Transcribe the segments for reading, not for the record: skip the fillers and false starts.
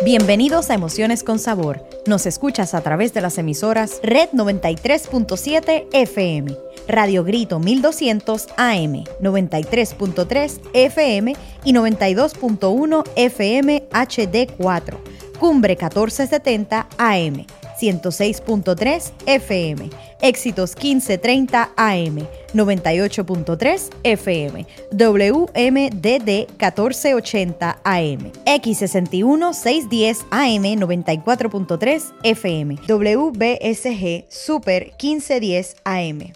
Bienvenidos a Emociones con Sabor. Nos escuchas a través de las emisoras Red 93.7 FM, Radio Grito 1200 AM, 93.3 FM y 92.1 FM HD4, Cumbre 1470 AM, 106.3 FM, Éxitos 1530 AM, 98.3 FM, WMDD 1480 AM, X61 610 AM, 94.3 FM, WBSG Super 1510 AM.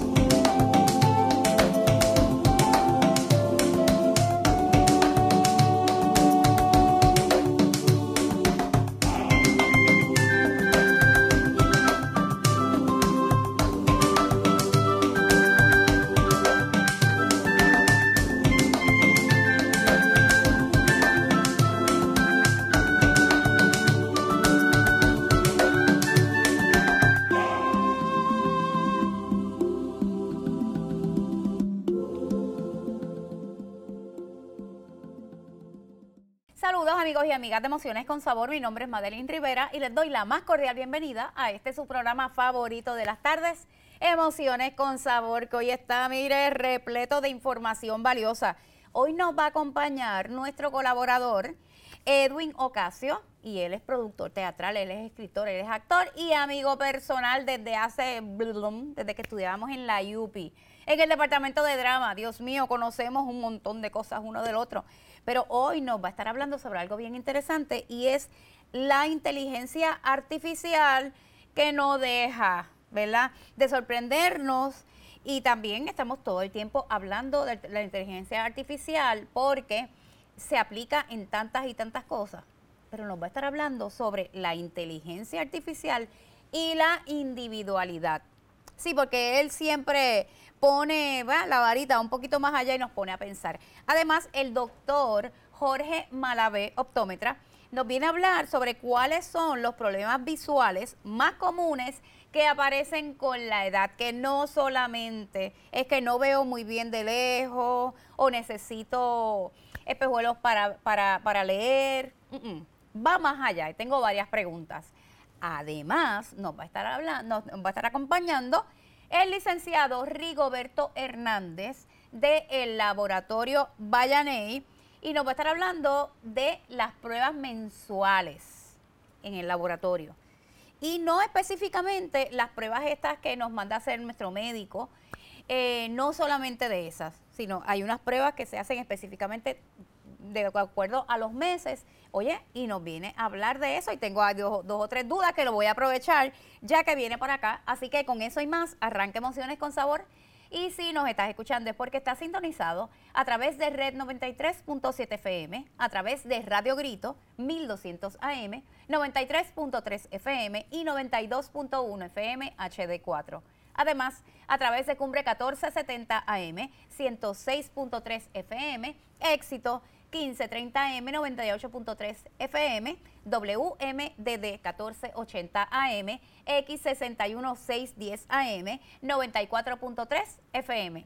Saludos amigos y amigas de Emociones con Sabor, mi nombre es Madeline Rivera y les doy la más cordial bienvenida a este su programa favorito de las tardes, Emociones con Sabor, que hoy está, mire, repleto de información valiosa. Hoy nos va a acompañar nuestro colaborador, Edwin Ocasio, y él es productor teatral, él es escritor, él es actor y amigo personal desde que estudiábamos en la UPI, en el departamento de drama. Dios mío, conocemos un montón de cosas uno del otro. Pero hoy nos va a estar hablando sobre algo bien interesante y es la inteligencia artificial que no deja, ¿verdad?, de sorprendernos. Y también estamos todo el tiempo hablando de la inteligencia artificial porque se aplica en tantas y tantas cosas. Pero nos va a estar hablando sobre la inteligencia artificial y la individualidad. Sí, porque él siempre pone la varita un poquito más allá y nos pone a pensar. Además, el doctor Jorge Malavé, optómetra, nos viene a hablar sobre cuáles son los problemas visuales más comunes que aparecen con la edad, que no solamente es que no veo muy bien de lejos o necesito espejuelos para leer. Va más allá y tengo varias preguntas. Además, nos va a estar acompañando el licenciado Rigoberto Hernández del laboratorio Vallaney y nos va a estar hablando de las pruebas mensuales en el laboratorio. Y no específicamente las pruebas estas que nos manda a hacer nuestro médico, no solamente de esas, sino hay unas pruebas que se hacen específicamente de acuerdo a los meses. Oye, y nos viene a hablar de eso y tengo dos o tres dudas que lo voy a aprovechar ya que viene por acá. Así que con eso y más, arranca Emociones con Sabor. Y si nos estás escuchando es porque estás sintonizado a través de Red 93.7 FM, a través de Radio Grito 1200 AM, 93.3 FM y 92.1 FM HD4. Además, a través de Cumbre 1470 AM, 106.3 FM, Éxito 1530 AM, 98.3 FM, WMDD 1480 AM, X61 610 AM, 94.3 FM,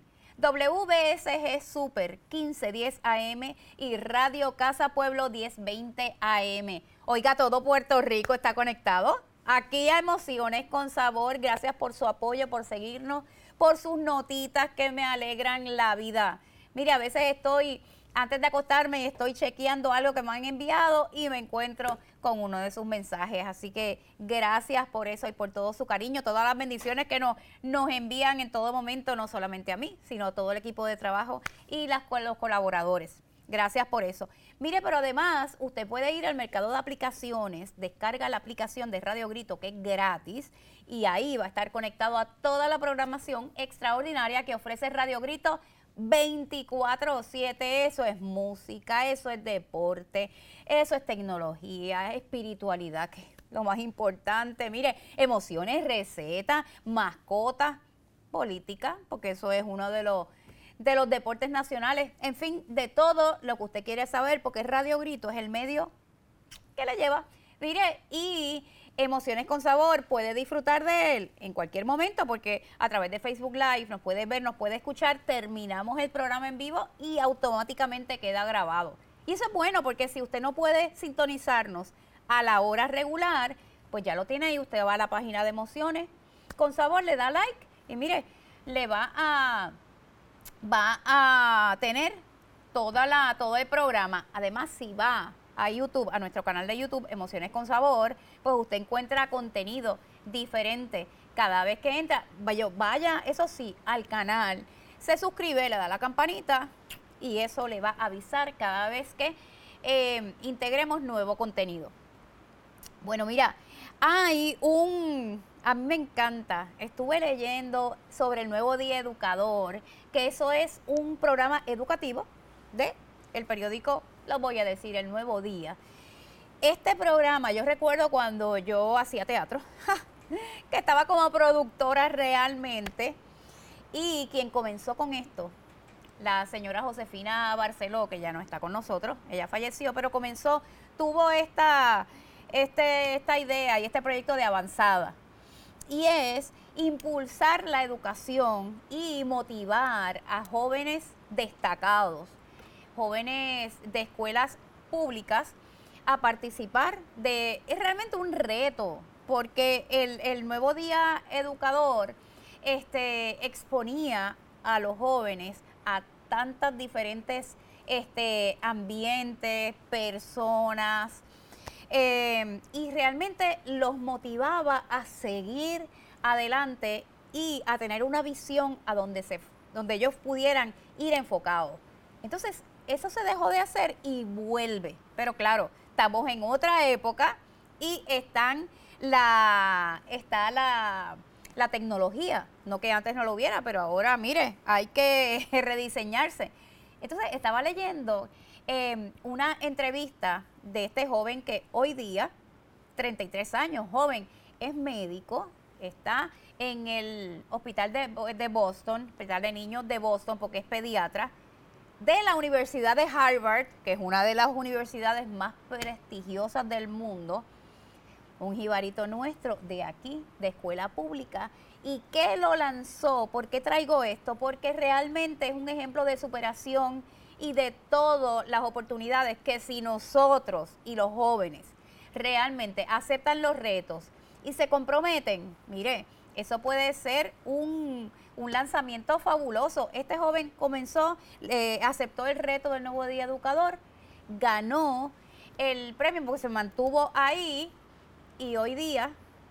WBSG Super 1510 AM y Radio Casa Pueblo 1020 AM. Oiga, todo Puerto Rico está conectado aquí a Emociones con Sabor. Gracias por su apoyo, por seguirnos, por sus notitas que me alegran la vida. Mire, a veces antes de acostarme estoy chequeando algo que me han enviado y me encuentro con uno de sus mensajes. Así que gracias por eso y por todo su cariño, todas las bendiciones que nos envían en todo momento, no solamente a mí, sino a todo el equipo de trabajo y los colaboradores. Gracias por eso. Mire, pero además usted puede ir al mercado de aplicaciones, descarga la aplicación de Radio Grito que es gratis y ahí va a estar conectado a toda la programación extraordinaria que ofrece Radio Grito 24/7. Eso es música, eso es deporte, eso es tecnología, espiritualidad, que es lo más importante. Mire, emociones, recetas, mascotas, política, porque eso es uno de los deportes nacionales, en fin, de todo lo que usted quiere saber, porque Radio Grito es el medio que le lleva. Mire, y Emociones con Sabor puede disfrutar de él en cualquier momento porque a través de Facebook Live nos puede ver, nos puede escuchar, terminamos el programa en vivo y automáticamente queda grabado. Y eso es bueno porque si usted no puede sintonizarnos a la hora regular, pues ya lo tiene ahí. Usted va a la página de Emociones con Sabor, le da like y mire, le va a tener todo el programa. Además, si va a YouTube, a nuestro canal de YouTube, Emociones con Sabor, pues usted encuentra contenido diferente cada vez que entra. Vaya, eso sí, al canal, se suscribe, le da la campanita y eso le va a avisar cada vez que integremos nuevo contenido. Bueno, mira, a mí me encanta, estuve leyendo sobre el Nuevo Día Educador, que eso es un programa educativo de el periódico, lo voy a decir, El Nuevo Día. Este programa, yo recuerdo cuando yo hacía teatro, que estaba como productora realmente, y quien comenzó con esto, la señora Josefina Barceló, que ya no está con nosotros, ella falleció, pero tuvo esta idea y este proyecto de avanzada, y es impulsar la educación y motivar a jóvenes destacados, jóvenes de escuelas públicas a participar es realmente un reto, porque el Nuevo Día Educador exponía a los jóvenes a tantas diferentes ambientes, personas, y realmente los motivaba a seguir adelante y a tener una visión a donde ellos pudieran ir enfocados. Entonces, eso se dejó de hacer y vuelve. Pero claro, estamos en otra época y está la tecnología. No que antes no lo hubiera, pero ahora, mire, hay que rediseñarse. Entonces, estaba leyendo una entrevista de este joven que hoy día, 33 años, joven, es médico, está en el hospital de Boston, hospital de niños de Boston, porque es pediatra, de la Universidad de Harvard, que es una de las universidades más prestigiosas del mundo, un jibarito nuestro de aquí, de escuela pública. ¿Y qué lo lanzó? ¿Por qué traigo esto? Porque realmente es un ejemplo de superación y de todas las oportunidades que si nosotros y los jóvenes realmente aceptan los retos y se comprometen, mire, eso puede ser un lanzamiento fabuloso. Este joven aceptó el reto del Nuevo Día Educador, ganó el premio porque se mantuvo ahí y hoy día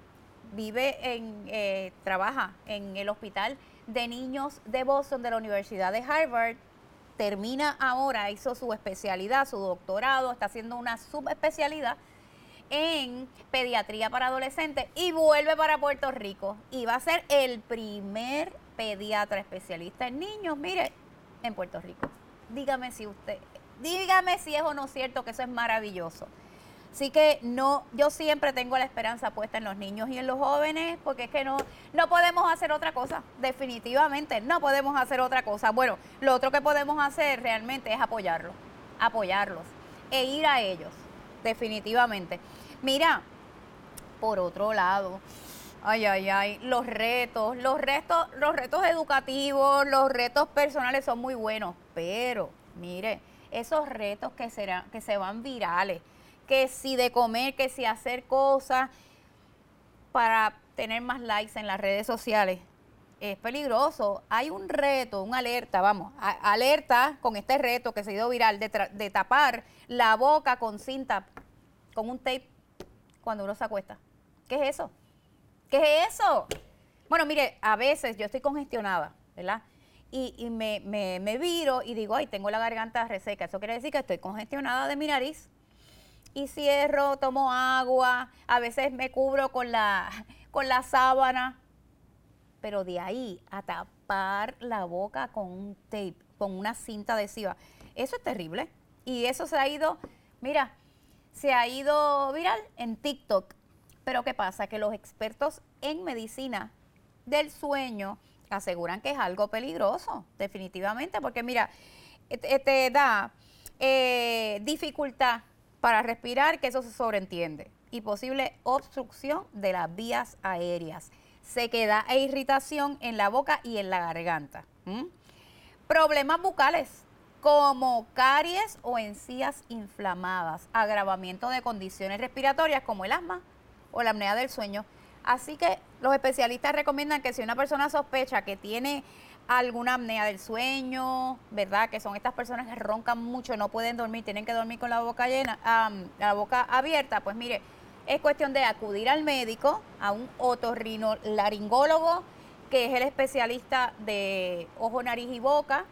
trabaja en el hospital de niños de Boston de la Universidad de Harvard. Termina ahora, hizo su especialidad, su doctorado, está haciendo una subespecialidad en pediatría para adolescentes y vuelve para Puerto Rico y va a ser el primer pediatra especialista en niños, mire, en Puerto Rico. Dígame si es o no cierto que eso es maravilloso. Así que yo siempre tengo la esperanza puesta en los niños y en los jóvenes, porque es que no podemos hacer otra cosa, definitivamente no podemos hacer otra cosa. Bueno, lo otro que podemos hacer realmente es apoyarlos e ir a ellos, definitivamente. Mira, por otro lado, los retos educativos, los retos personales son muy buenos, pero mire, esos retos que se van virales, que si de comer, que si hacer cosas para tener más likes en las redes sociales, es peligroso. Hay un reto, una alerta, alerta con este reto que se ha ido viral de tapar la boca con cinta, con un tape cuando uno se acuesta. ¿Qué es eso? ¿Qué es eso? Bueno, mire, a veces yo estoy congestionada, ¿verdad? Y me viro y digo, ay, tengo la garganta reseca. Eso quiere decir que estoy congestionada de mi nariz. Y cierro, tomo agua, a veces me cubro con la sábana. Pero de ahí a tapar la boca con un tape, con una cinta adhesiva, eso es terrible. Y eso se ha ido viral en TikTok. Pero ¿qué pasa? Que los expertos en medicina del sueño aseguran que es algo peligroso, definitivamente, porque mira, te da dificultad para respirar, que eso se sobreentiende, y posible obstrucción de las vías aéreas, sequedad e irritación en la boca y en la garganta. Problemas bucales, como caries o encías inflamadas, agravamiento de condiciones respiratorias como el asma o la apnea del sueño. Así que los especialistas recomiendan que si una persona sospecha que tiene alguna apnea del sueño, ¿verdad? Que son estas personas que roncan mucho, no pueden dormir, tienen que dormir con la boca llena, la boca abierta, pues mire, es cuestión de acudir al médico, a un otorrinolaringólogo, que es el especialista de oído, nariz y boca,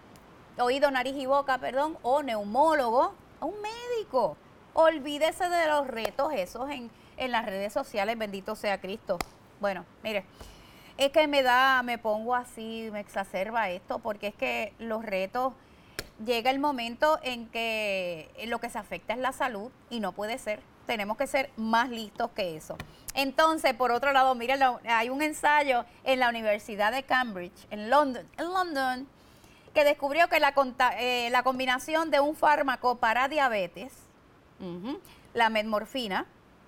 o neumólogo, a un médico. Olvídese de los retos esos en las redes sociales, bendito sea Cristo. Bueno, mire, es que me pongo así, me exacerba esto, porque es que los retos, llega el momento en que lo que se afecta es la salud y no puede ser. Tenemos que ser más listos que eso. Entonces, por otro lado, miren, hay un ensayo en la Universidad de Cambridge, en London, que descubrió que la combinación de un fármaco para diabetes, la metmorfina,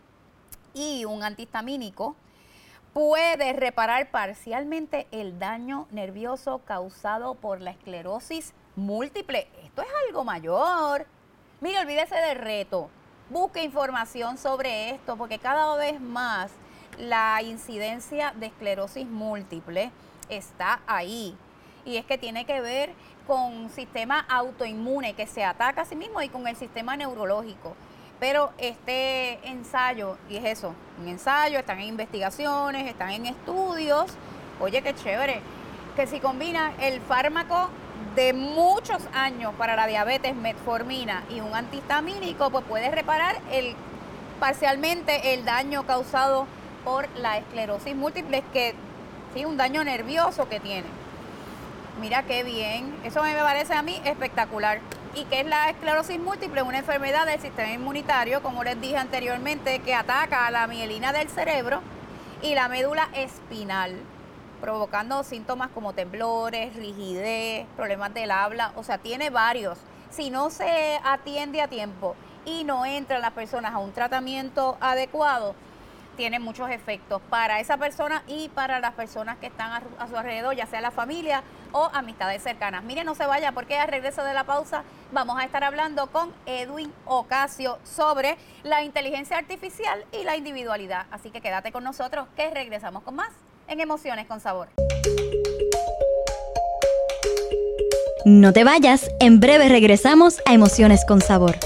y un antihistamínico, puede reparar parcialmente el daño nervioso causado por la esclerosis múltiple. Esto es algo mayor. Mire, olvídese del reto. Busque información sobre esto, porque cada vez más la incidencia de esclerosis múltiple está ahí. Y es que tiene que ver con un sistema autoinmune que se ataca a sí mismo y con el sistema neurológico. Pero este ensayo, y es eso, un ensayo, están en investigaciones, están en estudios. Oye, qué chévere, que si combina el fármaco de muchos años para la diabetes, metformina, y un antihistamínico, pues puede reparar parcialmente el daño causado por la esclerosis múltiple, que sí, un daño nervioso que tiene. Mira qué bien, eso me parece a mí espectacular. ¿Y qué es la esclerosis múltiple? Una enfermedad del sistema inmunitario, como les dije anteriormente, que ataca a la mielina del cerebro y la médula espinal, provocando síntomas como temblores, rigidez, problemas del habla, o sea, tiene varios. Si no se atiende a tiempo y no entran las personas a un tratamiento adecuado, tiene muchos efectos para esa persona y para las personas que están a su alrededor, ya sea la familia o amistades cercanas. Mire, no se vaya, porque al regreso de la pausa vamos a estar hablando con Edwin Ocasio sobre la inteligencia artificial y la individualidad. Así que quédate con nosotros, que regresamos con más en Emociones con Sabor. No te vayas, en breve regresamos a Emociones con Sabor.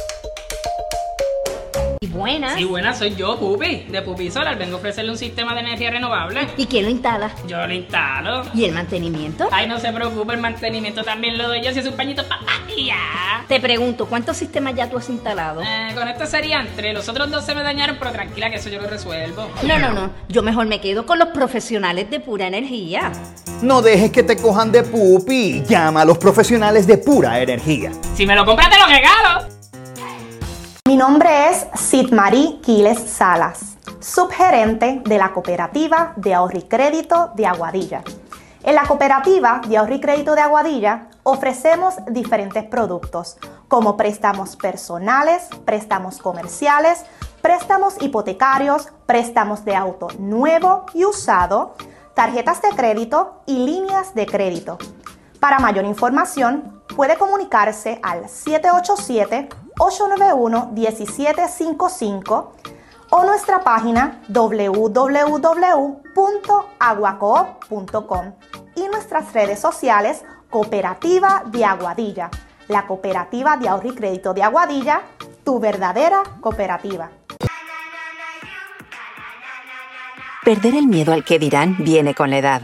Buenas. Sí, buenas, soy yo, Pupi, de Pupi Solar. Vengo a ofrecerle un sistema de energía renovable. ¿Y quién lo instala? Yo lo instalo. ¿Y el mantenimiento? Ay, no se preocupe, el mantenimiento también lo doy yo, si es un pañito y ya. Te pregunto, ¿cuántos sistemas ya tú has instalado? Con esto serían 3, los otros 2 se me dañaron, pero tranquila que eso yo lo resuelvo. No, yo mejor me quedo con los profesionales de Pura Energía. No dejes que te cojan de pupi. Llama a los profesionales de Pura Energía. Si me lo compras, te lo regalo. Mi nombre es Sidmarí Quiles Salas, subgerente de la Cooperativa de Ahorro y Crédito de Aguadilla. En la Cooperativa de Ahorro y Crédito de Aguadilla ofrecemos diferentes productos como préstamos personales, préstamos comerciales, préstamos hipotecarios, préstamos de auto nuevo y usado, tarjetas de crédito y líneas de crédito. Para mayor información, puede comunicarse al 787-891-1755 o nuestra página www.aguacoop.com y nuestras redes sociales Cooperativa de Aguadilla, la Cooperativa de Ahorro y Crédito de Aguadilla, tu verdadera cooperativa. Perder el miedo al que dirán viene con la edad.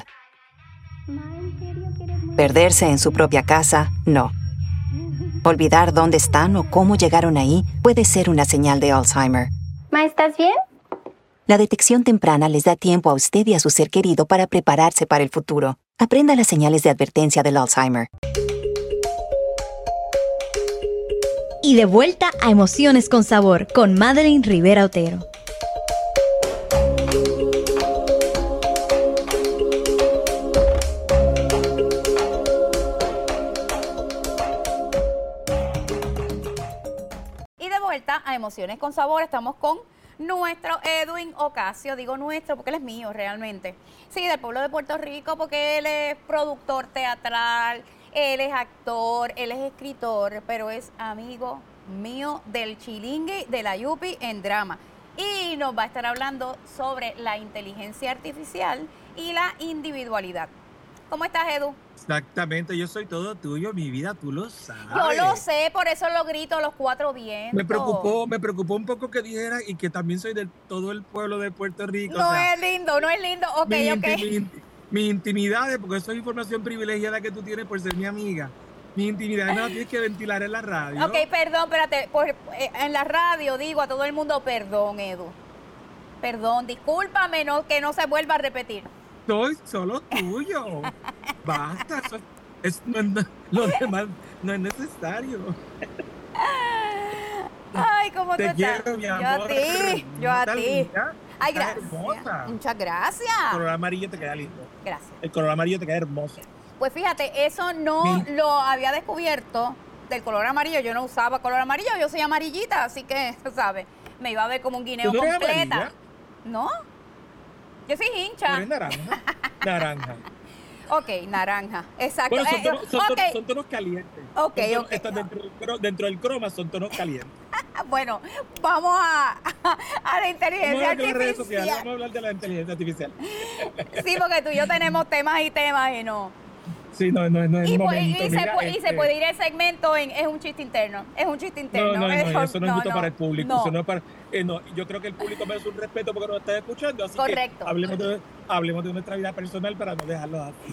Perderse en su propia casa, no. Olvidar dónde están o cómo llegaron ahí puede ser una señal de Alzheimer. ¿Ma, estás bien? La detección temprana les da tiempo a usted y a su ser querido para prepararse para el futuro. Aprenda las señales de advertencia del Alzheimer. Y de vuelta a Emociones con Sabor con Madeline Rivera Otero. A Emociones con Sabor, estamos con nuestro Edwin Ocasio, digo nuestro porque él es mío realmente, sí, del pueblo de Puerto Rico, porque él es productor teatral, Él es actor, él es escritor, pero es amigo mío del Chilingue, de la Yupi en drama. Y nos va a estar hablando sobre la inteligencia artificial y la individualidad. ¿Cómo estás, Edu? Exactamente, yo soy todo tuyo, mi vida, tú lo sabes. Yo lo sé, por eso lo grito a los cuatro vientos. Me preocupó un poco que dijera y que también soy de todo el pueblo de Puerto Rico. No es lindo, no es lindo. Ok. Mis intimidades, porque eso es información privilegiada que tú tienes por ser mi amiga. Mis intimidades no las tienes que ventilar en la radio. Ok, perdón, espérate. En la radio digo a todo el mundo perdón, Edu. Perdón, discúlpame, que no se vuelva a repetir. Soy solo tuyo. Basta. Lo demás no es necesario. Ay, ¿cómo Te tú estás? quiero, mi amor. Yo a ti. Linda. Ay, Estás gracias. hermosa. Muchas gracias. El color amarillo te queda lindo. Gracias. El color amarillo te queda hermoso. Pues fíjate, eso no lo había descubierto del color amarillo. Yo no usaba color amarillo, yo soy amarillita, así que, tú sabes, me iba a ver como un guineo ¿Tú no eres completa. amarilla? ¿No? Yo soy hincha. ¿Eres naranja? Naranja. Ok, naranja. Exacto. Bueno, Ok. son tonos calientes. Ok, Son tonos- ok. están dentro del croma son tonos calientes. Bueno, vamos a la Vamos a inteligencia hablar de las redes sociales, artificial. vamos a hablar de la inteligencia artificial. Sí, porque tú y yo tenemos temas y no. Sí, no es el Y momento. se Mira, puede ir el segmento en es un chiste interno. Es un chiste interno. No, eso no es justo para el público. No. Eso no es para, no, yo creo que el público merece un respeto porque nos está escuchando. Así Correcto. que hablemos de nuestra vida personal para no dejarlo así.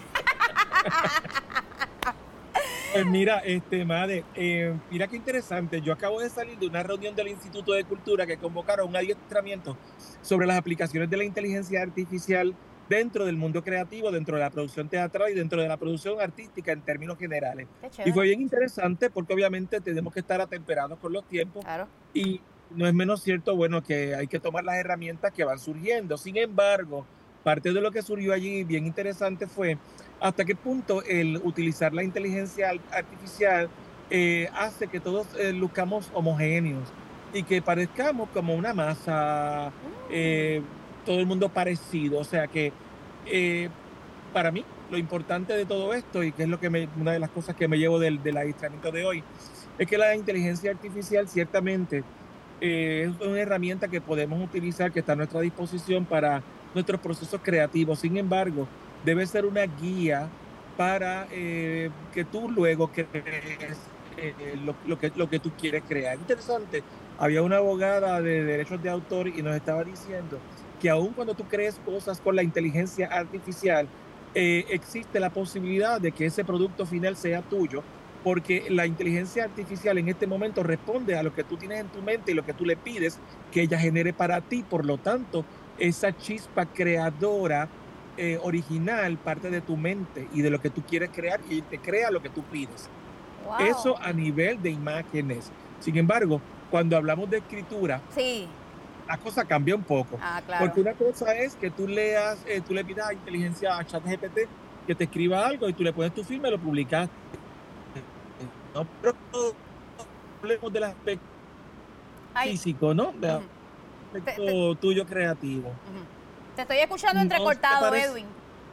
Pues mira, Made, mira qué interesante. Yo acabo de salir de una reunión del Instituto de Cultura que convocaron un adiestramiento sobre las aplicaciones de la inteligencia artificial dentro del mundo creativo, dentro de la producción teatral y dentro de la producción artística en términos generales. Qué chévere. Y fue bien interesante porque obviamente tenemos que estar atemperados con los tiempos. Claro. Y no es menos cierto, bueno, que hay que tomar las herramientas que van surgiendo. Sin embargo, parte de lo que surgió allí bien interesante fue hasta qué punto el utilizar la inteligencia artificial hace que todos luzcamos homogéneos y que parezcamos como una masa, todo el mundo parecido. O sea que para mí lo importante de todo esto, y que es una de las cosas que me llevo del adiestramiento de hoy, es que la inteligencia artificial ciertamente es una herramienta que podemos utilizar, que está a nuestra disposición para nuestros procesos creativos. Sin embargo, debe ser una guía para que tú luego crees lo que tú quieres crear. Interesante, había una abogada de derechos de autor y nos estaba diciendo que aun cuando tú crees cosas con la inteligencia artificial, existe la posibilidad de que ese producto final sea tuyo, porque la inteligencia artificial en este momento responde a lo que tú tienes en tu mente y lo que tú le pides que ella genere para ti. Por lo tanto, esa chispa creadora original parte de tu mente y de lo que tú quieres crear, y te crea lo que tú pides. Wow. Eso a nivel de imágenes. Sin embargo, cuando hablamos de escritura, Sí. la cosa cambia un poco. Ah, claro. Porque una cosa es que tú le pidas a inteligencia, a ChatGPT, que te escriba algo y tú le pones tu firma y lo publicas. No, pero hablemos del aspecto físico, ¿no? Del aspecto tuyo creativo. Te estoy escuchando entrecortado, parece? Edwin.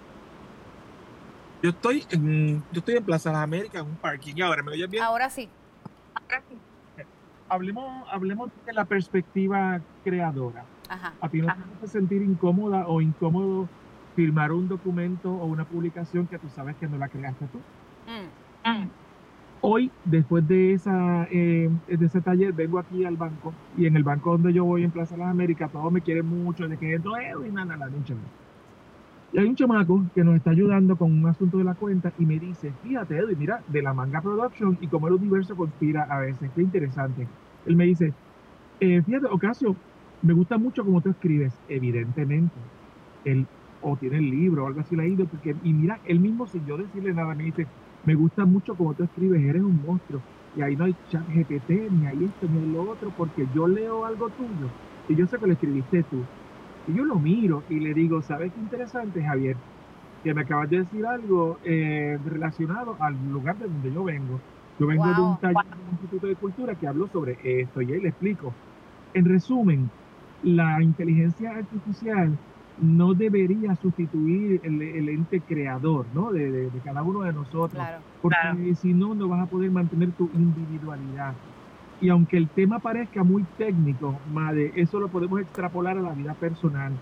Yo estoy en Plaza Las Américas, en un parking. ¿Y ahora me oyes bien? Ahora sí. Hablemos de la perspectiva creadora. Ajá. ¿A ti no te hace sentir incómoda o incómodo firmar un documento o una publicación que tú sabes que no la creaste tú? Hoy, después de ese taller, vengo aquí al banco, y en el banco donde yo voy en Plaza Las Américas, todos me quieren mucho, de que esto es y nada, y hay un chamaco que nos está ayudando con un asunto de la cuenta y me dice, fíjate, Edwin, mira, de la Manga Production y cómo el universo conspira a veces, qué interesante. Él me dice, fíjate, Ocasio, me gusta mucho cómo tú escribes. Evidentemente, él o tiene el libro o algo así leído, y mira, él mismo sin yo decirle nada me dice, me gusta mucho cómo tú escribes, eres un monstruo. Y ahí no hay ChatGPT, ni hay esto, ni hay lo otro, porque yo leo algo tuyo y yo sé que lo escribiste tú. Y yo lo miro y le digo, ¿sabes qué interesante, Javier? Que me acabas de decir algo relacionado al lugar de donde yo vengo. Yo vengo de un taller del Instituto de Cultura que habló sobre esto, y ahí le explico. En resumen, la inteligencia artificial no debería sustituir el ente creador, ¿no? De cada uno de nosotros. Claro. Porque si no, no vas a poder mantener tu individualidad. Y aunque el tema parezca muy técnico, Made, eso lo podemos extrapolar a la vida personal.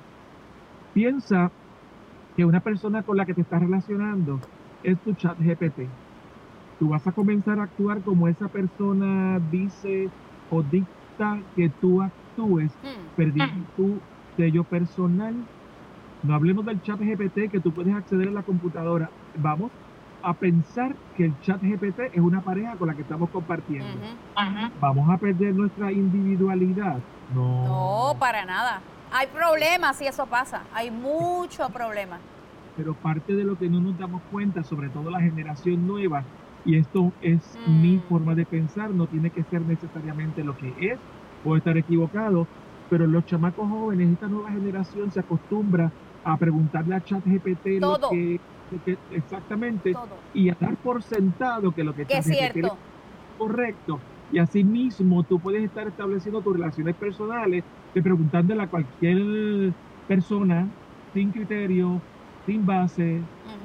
Piensa que una persona con la que te estás relacionando es tu chat GPT. Tú vas a comenzar a actuar como esa persona dice o dicta que tú actúes, perdiendo tu sello personal. No hablemos del chat GPT que tú puedes acceder a la computadora. Vamos a pensar que el chat GPT es una pareja con la que estamos compartiendo. ¿Vamos a perder nuestra individualidad? No, para nada. Hay problemas si eso pasa. Hay muchos problemas. Pero parte de lo que no nos damos cuenta, sobre todo la generación nueva, y esto es mi forma de pensar, no tiene que ser necesariamente lo que es, puedo estar equivocado, pero los chamacos jóvenes, esta nueva generación se acostumbra a preguntarle a ChatGPT lo que exactamente, todo. Y a dar por sentado que lo que ChatGPT es correcto. Y así mismo tú puedes estar estableciendo tus relaciones personales, preguntándole a cualquier persona sin criterio, sin base,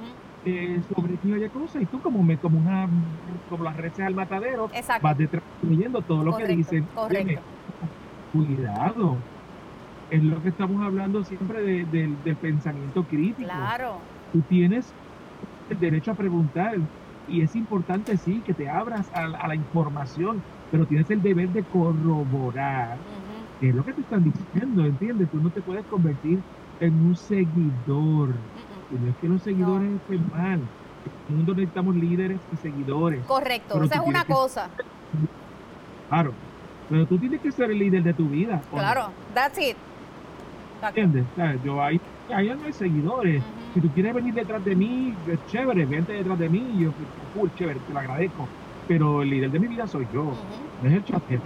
sobre qué cosa, y tú como las reses al matadero, exacto, vas detrás leyendo todo lo que dicen. Correcto. Cuidado, es lo que estamos hablando siempre del pensamiento crítico. Claro. Tú tienes el derecho a preguntar, y es importante, sí, que te abras a la información, pero tienes el deber de corroborar qué es lo que te están diciendo, ¿entiendes? Tú no te puedes convertir en un seguidor. Y no es que los seguidores estén mal. En el mundo necesitamos líderes y seguidores. Correcto, esa es una cosa. Claro, pero tú tienes que ser el líder de tu vida. Claro, that's it. ¿Entiendes? O sea, yo ahí no hay seguidores. Si tú quieres venir detrás de mí, es chévere, vente detrás de mí, yo, cool, chévere, te lo agradezco. Pero el líder de mi vida soy yo, no es el chat GPT.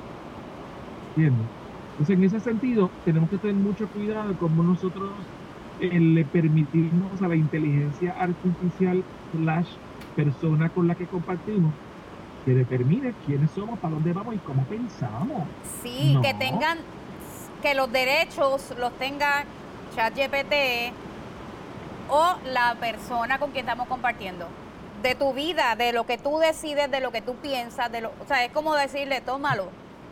¿Entiendes? Entonces, en ese sentido, tenemos que tener mucho cuidado como nosotros le permitimos a la inteligencia artificial / persona con la que compartimos que determine quiénes somos, para dónde vamos y cómo pensamos. Sí, que los derechos los tenga ChatGPT o la persona con quien estamos compartiendo. De tu vida, de lo que tú decides, de lo que tú piensas, o sea, es como decirle, tómalo.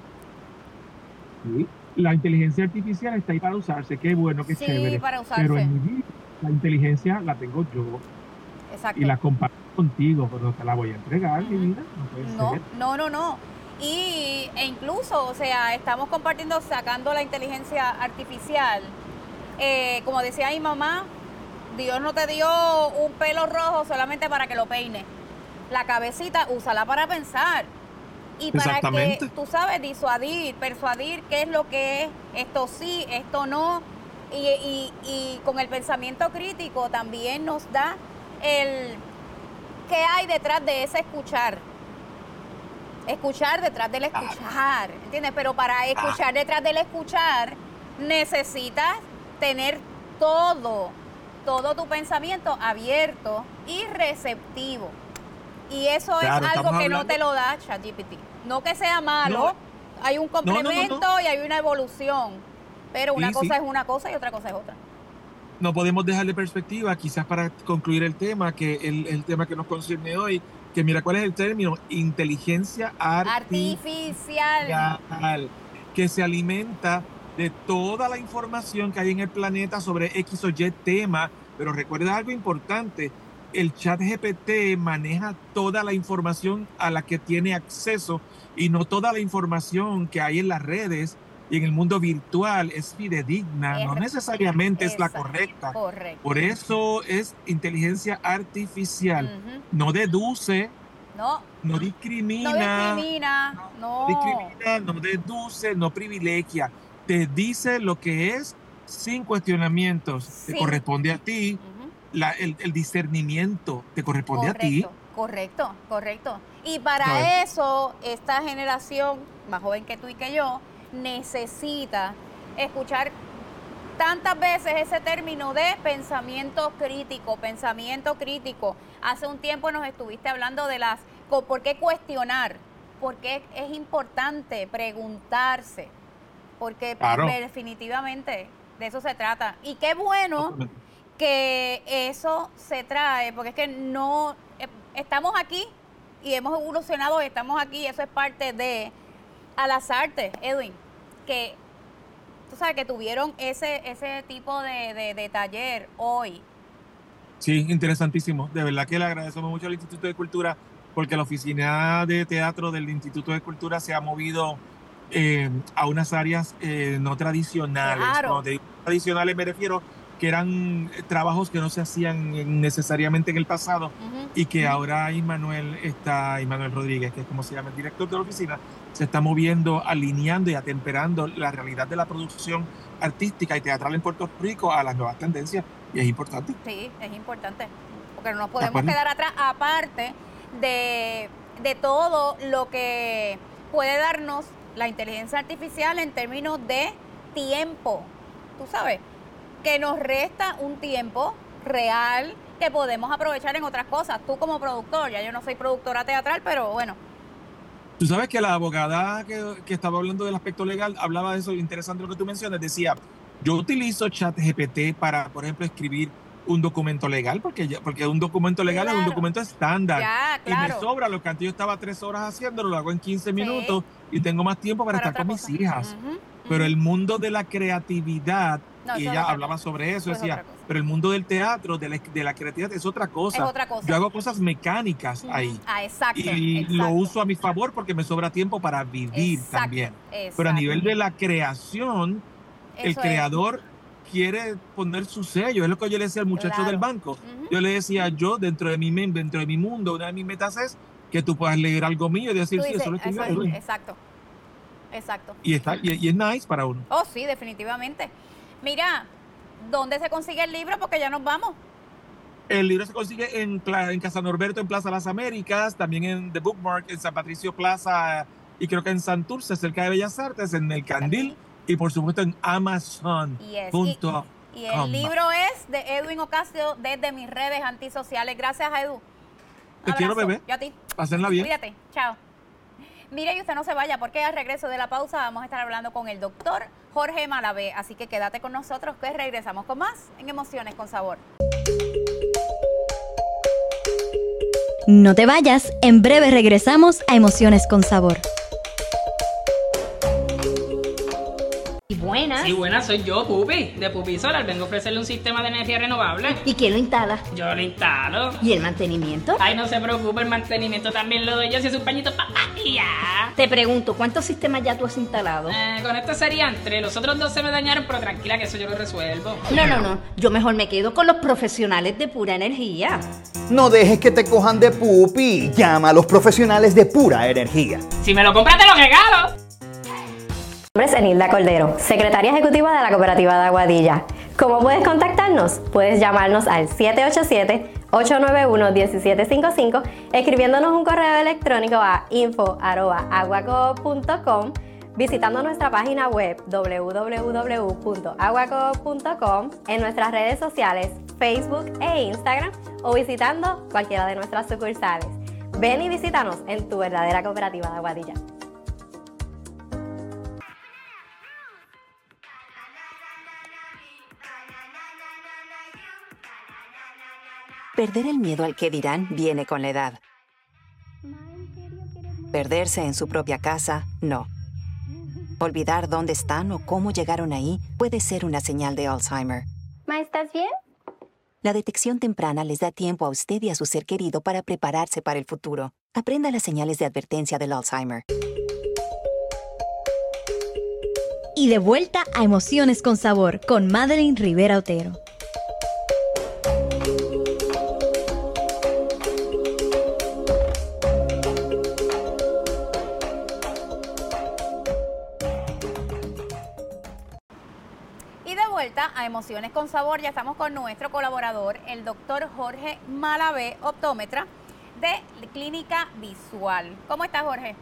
Sí. La inteligencia artificial está ahí para usarse, qué bueno, qué chévere. Para usarse. Pero en mi vida, la inteligencia la tengo yo. Exacto. Y la comparto contigo, pero no te la voy a entregar, mi vida. No puede ser. No. E incluso, o sea, estamos compartiendo, sacando la inteligencia artificial. Como decía mi mamá, Dios no te dio un pelo rojo solamente para que lo peine. La cabecita, úsala para pensar. Y para que, tú sabes, persuadir qué es lo que es, esto sí, esto no. Y con el pensamiento crítico también nos da el qué hay detrás de ese escuchar. Escuchar detrás del escuchar, ¿entiendes? Pero para escuchar detrás del escuchar, necesitas tener todo tu pensamiento abierto y receptivo. Y eso es algo que no te lo da ChatGPT. No que sea malo, hay un complemento y hay una evolución. Pero una cosa es una cosa y otra cosa es otra. No podemos dejar de perspectiva, quizás para concluir el tema, que el tema que nos concierne hoy, que mira cuál es el término, inteligencia artificial, que se alimenta de toda la información que hay en el planeta sobre X o Y tema. Pero recuerda algo importante, el chat GPT maneja toda la información a la que tiene acceso y no toda la información que hay en las redes y en el mundo virtual es fidedigna, no necesariamente es la correcta. Correcto. Por eso es inteligencia artificial. No deduce, no discrimina, no deduce, no privilegia. Te dice lo que es sin cuestionamientos. Te corresponde a ti. El discernimiento te corresponde a ti. Correcto. Y para eso, esta generación, más joven que tú y que yo, necesita escuchar tantas veces ese término de pensamiento crítico. Hace un tiempo nos estuviste hablando de ¿por qué cuestionar? Porque es importante preguntarse. Porque definitivamente de eso se trata. Y qué bueno que eso se trae, porque es que no, estamos aquí y hemos evolucionado, estamos aquí, eso es parte de a las artes, Edwin, que tú sabes que tuvieron ese tipo de taller hoy. Sí, interesantísimo. De verdad que le agradecemos mucho al Instituto de Cultura porque la oficina de teatro del Instituto de Cultura se ha movido a unas áreas no tradicionales. Claro. Cuando te digo tradicionales me refiero que eran trabajos que no se hacían necesariamente en el pasado y que ahora Immanuel Rodríguez, que es como se llama el director de la oficina, se está moviendo, alineando y atemperando la realidad de la producción artística y teatral en Puerto Rico a las nuevas tendencias. Y es importante. Sí, es importante, porque no nos podemos quedar atrás, aparte de todo lo que puede darnos la inteligencia artificial en términos de tiempo. Tú sabes, que nos resta un tiempo real que podemos aprovechar en otras cosas. Tú como productor, ya yo no soy productora teatral, pero bueno. Tú sabes que la abogada que estaba hablando del aspecto legal hablaba de eso, interesante lo que tú mencionas, decía, yo utilizo ChatGPT para, por ejemplo, escribir un documento legal, porque un documento legal es un documento estándar. Ya, claro. Y me sobra lo que antes yo estaba 3 horas haciéndolo, lo hago en 15 minutos y tengo más tiempo para estar con mis hijas. Pero el mundo de la creatividad, y ella hablaba sobre eso, decía, pero el mundo del teatro, de la creatividad es otra cosa. Es otra cosa. Yo hago cosas mecánicas ahí. Exacto. Y lo uso a mi favor porque me sobra tiempo para vivir también. Pero a nivel de la creación, el creador quiere poner su sello. Es lo que yo le decía al muchacho del banco. Yo le decía, dentro de mi mundo, una de mis metas es que tú puedas leer algo mío y decir, sí, eso lo escribió Edwin. Exacto. Y es nice para uno. Oh, sí, definitivamente. Mira, ¿dónde se consigue el libro? Porque ya nos vamos. El libro se consigue en Casa Norberto, en Plaza Las Américas, también en The Bookmark, en San Patricio Plaza, y creo que en Santurce, cerca de Bellas Artes, en El Candil, y por supuesto en Amazon.com. Y el libro es de Edwin Ocasio desde mis redes antisociales. Gracias, Edu. Te quiero, bebé. Yo a ti. Pásenla bien. Cuídate. Chao. Mire, y usted no se vaya, porque al regreso de la pausa vamos a estar hablando con el doctor Jorge Malavé. Así que quédate con nosotros, que regresamos con más en Emociones con Sabor. No te vayas, en breve regresamos a Emociones con Sabor. Buenas. Sí, buenas, soy yo, Pupi, de Pupi Solar. Vengo a ofrecerle un sistema de energía renovable. ¿Y quién lo instala? Yo lo instalo. ¿Y el mantenimiento? Ay, no se preocupe, el mantenimiento también lo doy yo, si es un pañito y ya. Te pregunto, ¿cuántos sistemas ya tú has instalado? Con esto serían 3, los otros 2 se me dañaron, pero tranquila que eso yo lo resuelvo. No, yo mejor me quedo con los profesionales de Pura Energía. No dejes que te cojan de pupi. Llama a los profesionales de Pura Energía. Si me lo compras te lo regalo. Mi nombre es Enilda Cordero, secretaria ejecutiva de la Cooperativa de Aguadilla. ¿Cómo puedes contactarnos? Puedes llamarnos al 787-891-1755, escribiéndonos un correo electrónico a info@aguacoop.com, visitando nuestra página web www.aguacoop.com, en nuestras redes sociales Facebook e Instagram, o visitando cualquiera de nuestras sucursales. Ven y visítanos en tu verdadera Cooperativa de Aguadilla. Perder el miedo al que dirán viene con la edad. Perderse en su propia casa, no. Olvidar dónde están o cómo llegaron ahí puede ser una señal de Alzheimer. Ma, ¿estás bien? La detección temprana les da tiempo a usted y a su ser querido para prepararse para el futuro. Aprenda las señales de advertencia del Alzheimer. Y de vuelta a Emociones con Sabor con Madeline Rivera Otero. A Emociones con Sabor, ya estamos con nuestro colaborador, el doctor Jorge Malavé, optómetra de Clínica Visual. ¿Cómo estás, Jorge?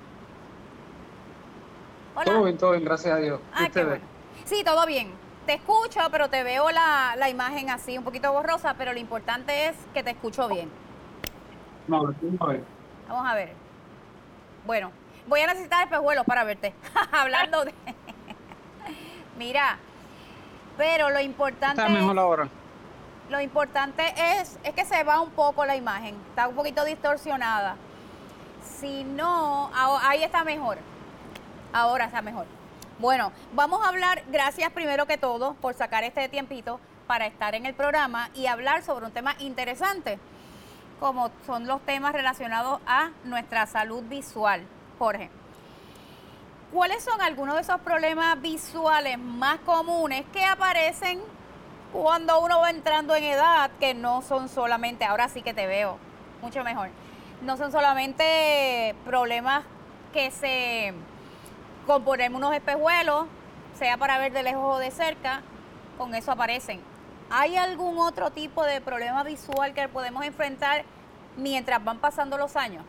Hola. Todo bien, gracias a Dios. Qué bueno. Sí, todo bien. Te escucho, pero te veo la imagen así, un poquito borrosa, pero lo importante es que te escucho bien. Vamos a ver. Vamos a ver. Bueno, voy a necesitar espejuelos para verte. Hablando de... Mira, Pero lo importante Está mejor ahora. lo importante es que se va un poco la imagen, está un poquito distorsionada. Si no, ahí está mejor. Ahora está mejor. Bueno, vamos a hablar, gracias primero que todo por sacar este tiempito para estar en el programa y hablar sobre un tema interesante, como son los temas relacionados a nuestra salud visual. Jorge, ¿cuáles son algunos de esos problemas visuales más comunes que aparecen cuando uno va entrando en edad, que no son solamente, ahora sí que te veo mucho mejor, no son solamente problemas que se, con ponerme unos espejuelos, sea para ver de lejos o de cerca, con eso aparecen? ¿Hay algún otro tipo de problema visual que podemos enfrentar mientras van pasando los años?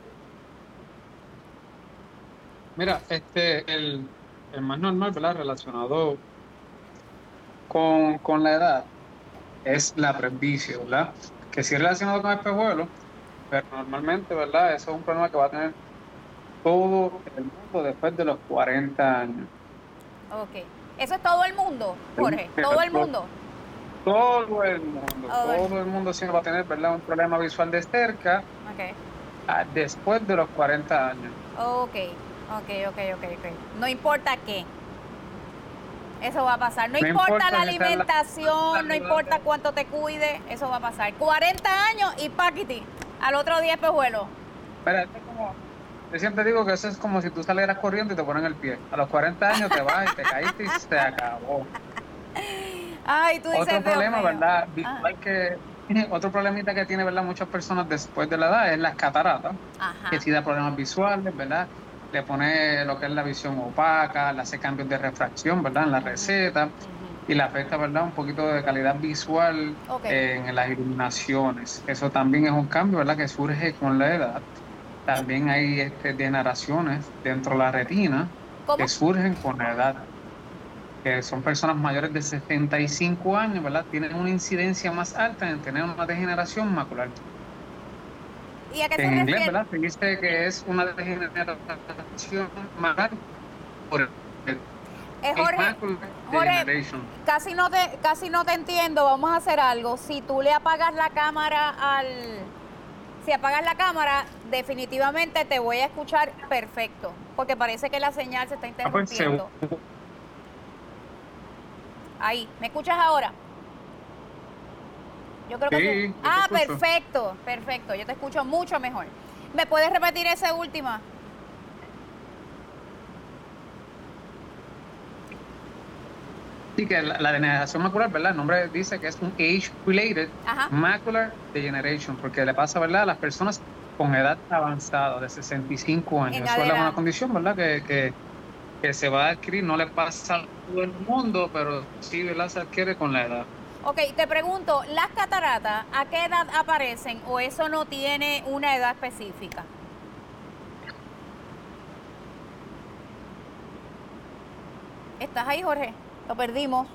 Mira, el más normal, ¿verdad? Relacionado con la edad es la presbicia, ¿verdad? Que sí es relacionado con espejuelos, pero normalmente, ¿verdad? Eso es un problema que va a tener todo el mundo después de los 40 años. Ok. ¿Eso es todo el mundo, Jorge? ¿Todo el mundo? Todo el mundo. Todo el mundo siempre va a tener, ¿verdad? Un problema visual de cerca después de los 40 años. Ok. No importa qué. Eso va a pasar. No importa la alimentación, no importa cuánto te cuide, eso va a pasar. 40 años y paquiti. Al otro día espejuelo. Pero esto es como, yo siempre digo que eso es como si tú salieras corriendo y te ponen el pie. A los 40 años te vas y te caíste y se acabó. Ay, tú dices, otro problema, Dios mío. ¿verdad? Visual que otro problemita que tiene, ¿verdad? Muchas personas después de la edad es las cataratas, que sí da problemas visuales, ¿verdad? Le pone lo que es la visión opaca, le hace cambios de refracción, ¿verdad? En la receta y le afecta, ¿verdad? Un poquito de calidad visual en las iluminaciones. Eso también es un cambio, ¿verdad? Que surge con la edad. También hay degeneraciones dentro de la retina que surgen con la edad, que son personas mayores de 65 años, ¿verdad? Tienen una incidencia más alta en tener una degeneración macular. ¿Y a qué se en inglés, refiere? ¿verdad? Se dice que es una degeneración macular por el Jorge, macular degeneration. casi no te entiendo. Vamos a hacer algo. Si tú le apagas la cámara si apagas la cámara, definitivamente te voy a escuchar perfecto, porque parece que la señal se está interrumpiendo. Ahí, ¿me escuchas ahora? Yo creo que sí. Ah, perfecto. Yo te escucho mucho mejor. ¿Me puedes repetir esa última? Sí, que la degeneración macular, ¿verdad? El nombre dice que es un age-related macular degeneration, porque le pasa, ¿verdad?, a las personas con edad avanzada, de 65 años. Eso es una condición, ¿verdad?, que se va a adquirir, no le pasa a todo el mundo, pero sí, ¿verdad?, se adquiere con la edad. Ok, te pregunto, ¿las cataratas a qué edad aparecen o eso no tiene una edad específica? ¿Estás ahí, Jorge? Lo perdimos.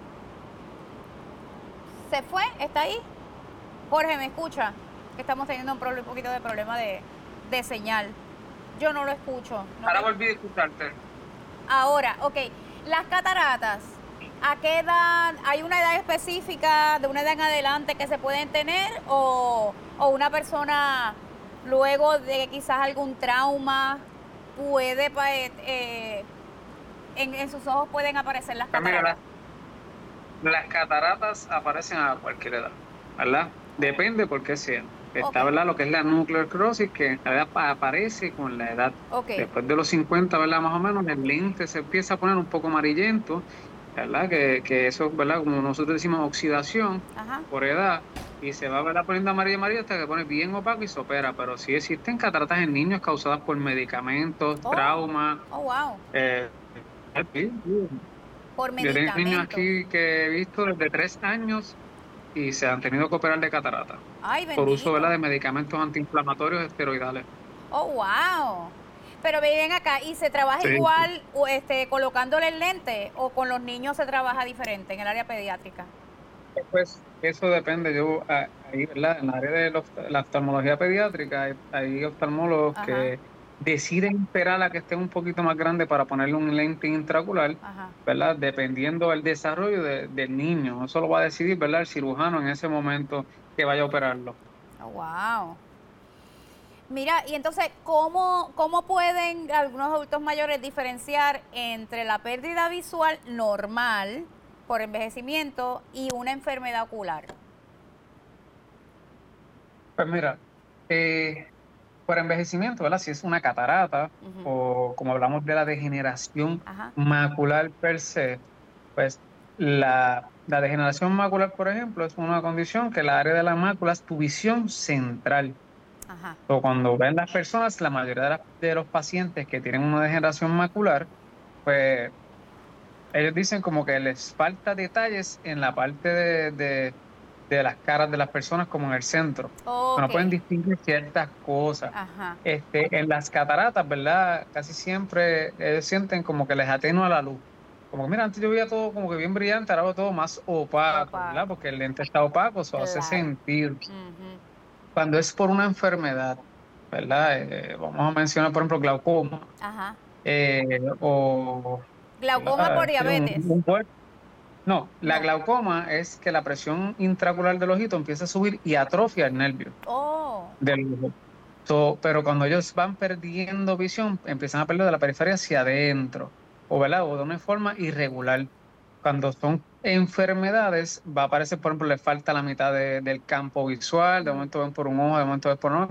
¿Se fue? ¿Está ahí? Jorge, ¿me escucha? Que estamos teniendo un poquito de problema de señal. Yo no lo escucho. Ahora volví a escucharte. Ahora, ok. Las cataratas, ¿a qué edad? ¿Hay una edad específica, de una edad en adelante que se pueden tener? ¿O una persona, luego de quizás algún trauma, puede, en sus ojos pueden aparecer las cataratas? Mira, las cataratas aparecen a cualquier edad, ¿verdad? Depende por qué sea. Está, ¿verdad?, lo que es la nuclear necrosis, que en realidad aparece con la edad. Después de los 50, ¿verdad?, más o menos, el lente se empieza a poner un poco amarillento, ¿verdad? Que eso, ¿verdad?, como nosotros decimos, oxidación por edad, y se va, ¿verdad?, poniendo amarillo hasta que pone bien opaco y se opera. Pero sí existen cataratas en niños causadas por medicamentos, trauma. Por yo tengo niños aquí que he visto desde 3 años y se han tenido que operar de catarata. Ay, por uso, ¿verdad?, de medicamentos antiinflamatorios esteroidales. Oh, wow. Pero ven acá, ¿y se trabaja igual colocándole el lente o con los niños se trabaja diferente en el área pediátrica? Pues eso depende. Yo ahí, ¿verdad?, en el área de la oftalmología pediátrica hay oftalmólogos que deciden esperar a que esté un poquito más grande para ponerle un lente intraocular, ¿verdad? Dependiendo del desarrollo del niño. Eso lo va a decidir, ¿verdad? El cirujano en ese momento que vaya a operarlo. Oh, wow. Mira, y entonces, ¿cómo pueden algunos adultos mayores diferenciar entre la pérdida visual normal por envejecimiento y una enfermedad ocular? Pues mira, por envejecimiento, ¿verdad? Si es una catarata o como hablamos de la degeneración macular per se, pues la degeneración macular, por ejemplo, es una condición que la área de la mácula es tu visión central. O cuando ven las personas, la mayoría de los pacientes que tienen una degeneración macular, pues ellos dicen como que les falta detalles en la parte de las caras de las personas, como en el centro. No pueden distinguir ciertas cosas. En las cataratas, ¿verdad? Casi siempre ellos sienten como que les atenúa la luz. Como que, mira, antes yo veía todo como que bien brillante, ahora veo todo más opaco, ¿verdad? Porque el lente está opaco, eso hace sentido. Cuando es por una enfermedad, ¿verdad? Vamos a mencionar, por ejemplo, glaucoma. Glaucoma por diabetes. No, la glaucoma es que la presión intraocular del ojito empieza a subir y atrofia el nervio del ojo. Pero cuando ellos van perdiendo visión, empiezan a perder de la periferia hacia adentro, ¿verdad? O de una forma irregular. Cuando son enfermedades, va a aparecer, por ejemplo, le falta la mitad del campo visual, de momento ven por un ojo, de momento ven por otro.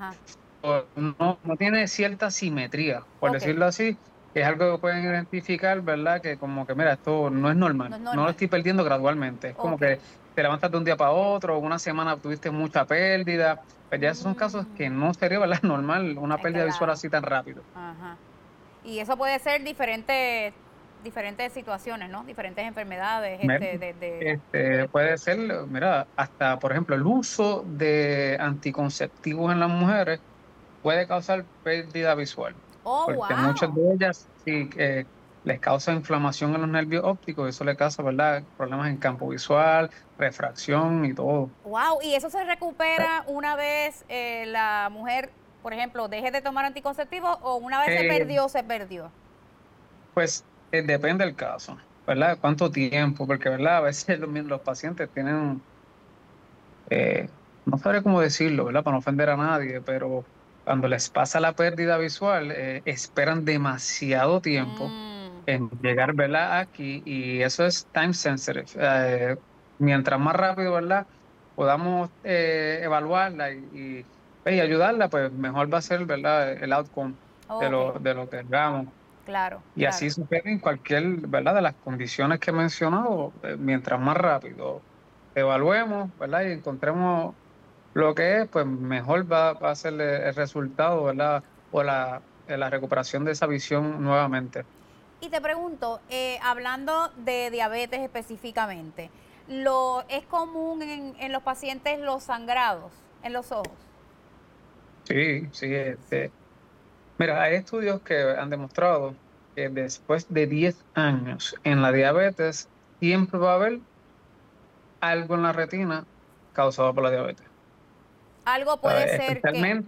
No tiene cierta simetría, por decirlo así. Es algo que pueden identificar, ¿verdad? Que como que, mira, esto no es normal. No lo estoy perdiendo gradualmente. Es como que te levantas de un día para otro, una semana tuviste mucha pérdida. Pues ya esos son casos que no sería, ¿verdad? Normal una pérdida visual así tan rápido. Y eso puede ser diferentes situaciones, ¿no? Diferentes enfermedades. Puede ser, mira, hasta, por ejemplo, el uso de anticonceptivos en las mujeres puede causar pérdida visual. Porque muchas de ellas sí les causa inflamación en los nervios ópticos, y eso le causa, ¿verdad?, problemas en campo visual, refracción y todo. Wow, y eso se recupera una vez la mujer, por ejemplo, deje de tomar anticonceptivos, o una vez se perdió. Pues depende del caso, ¿verdad? ¿Cuánto tiempo? Porque, ¿verdad? A veces los pacientes tienen, no sabré cómo decirlo, ¿verdad? Para no ofender a nadie, pero cuando les pasa la pérdida visual, esperan demasiado tiempo en llegar, ¿verdad?, aquí, y eso es time sensitive. Mientras más rápido, ¿verdad?, podamos evaluarla y ayudarla, pues mejor va a ser, ¿verdad?, el outcome de lo que hagamos. Claro. Y así sucede en cualquier, ¿verdad?, de las condiciones que he mencionado. Mientras más rápido evaluemos, ¿verdad?, y encontremos lo que es, pues mejor va a ser el resultado, ¿verdad?, o la recuperación de esa visión nuevamente. Y te pregunto, hablando de diabetes específicamente, ¿es común en los pacientes los sangrados en los ojos? Sí. Mira, hay estudios que han demostrado que después de 10 años en la diabetes siempre va a haber algo en la retina causado por la diabetes. Algo puede ser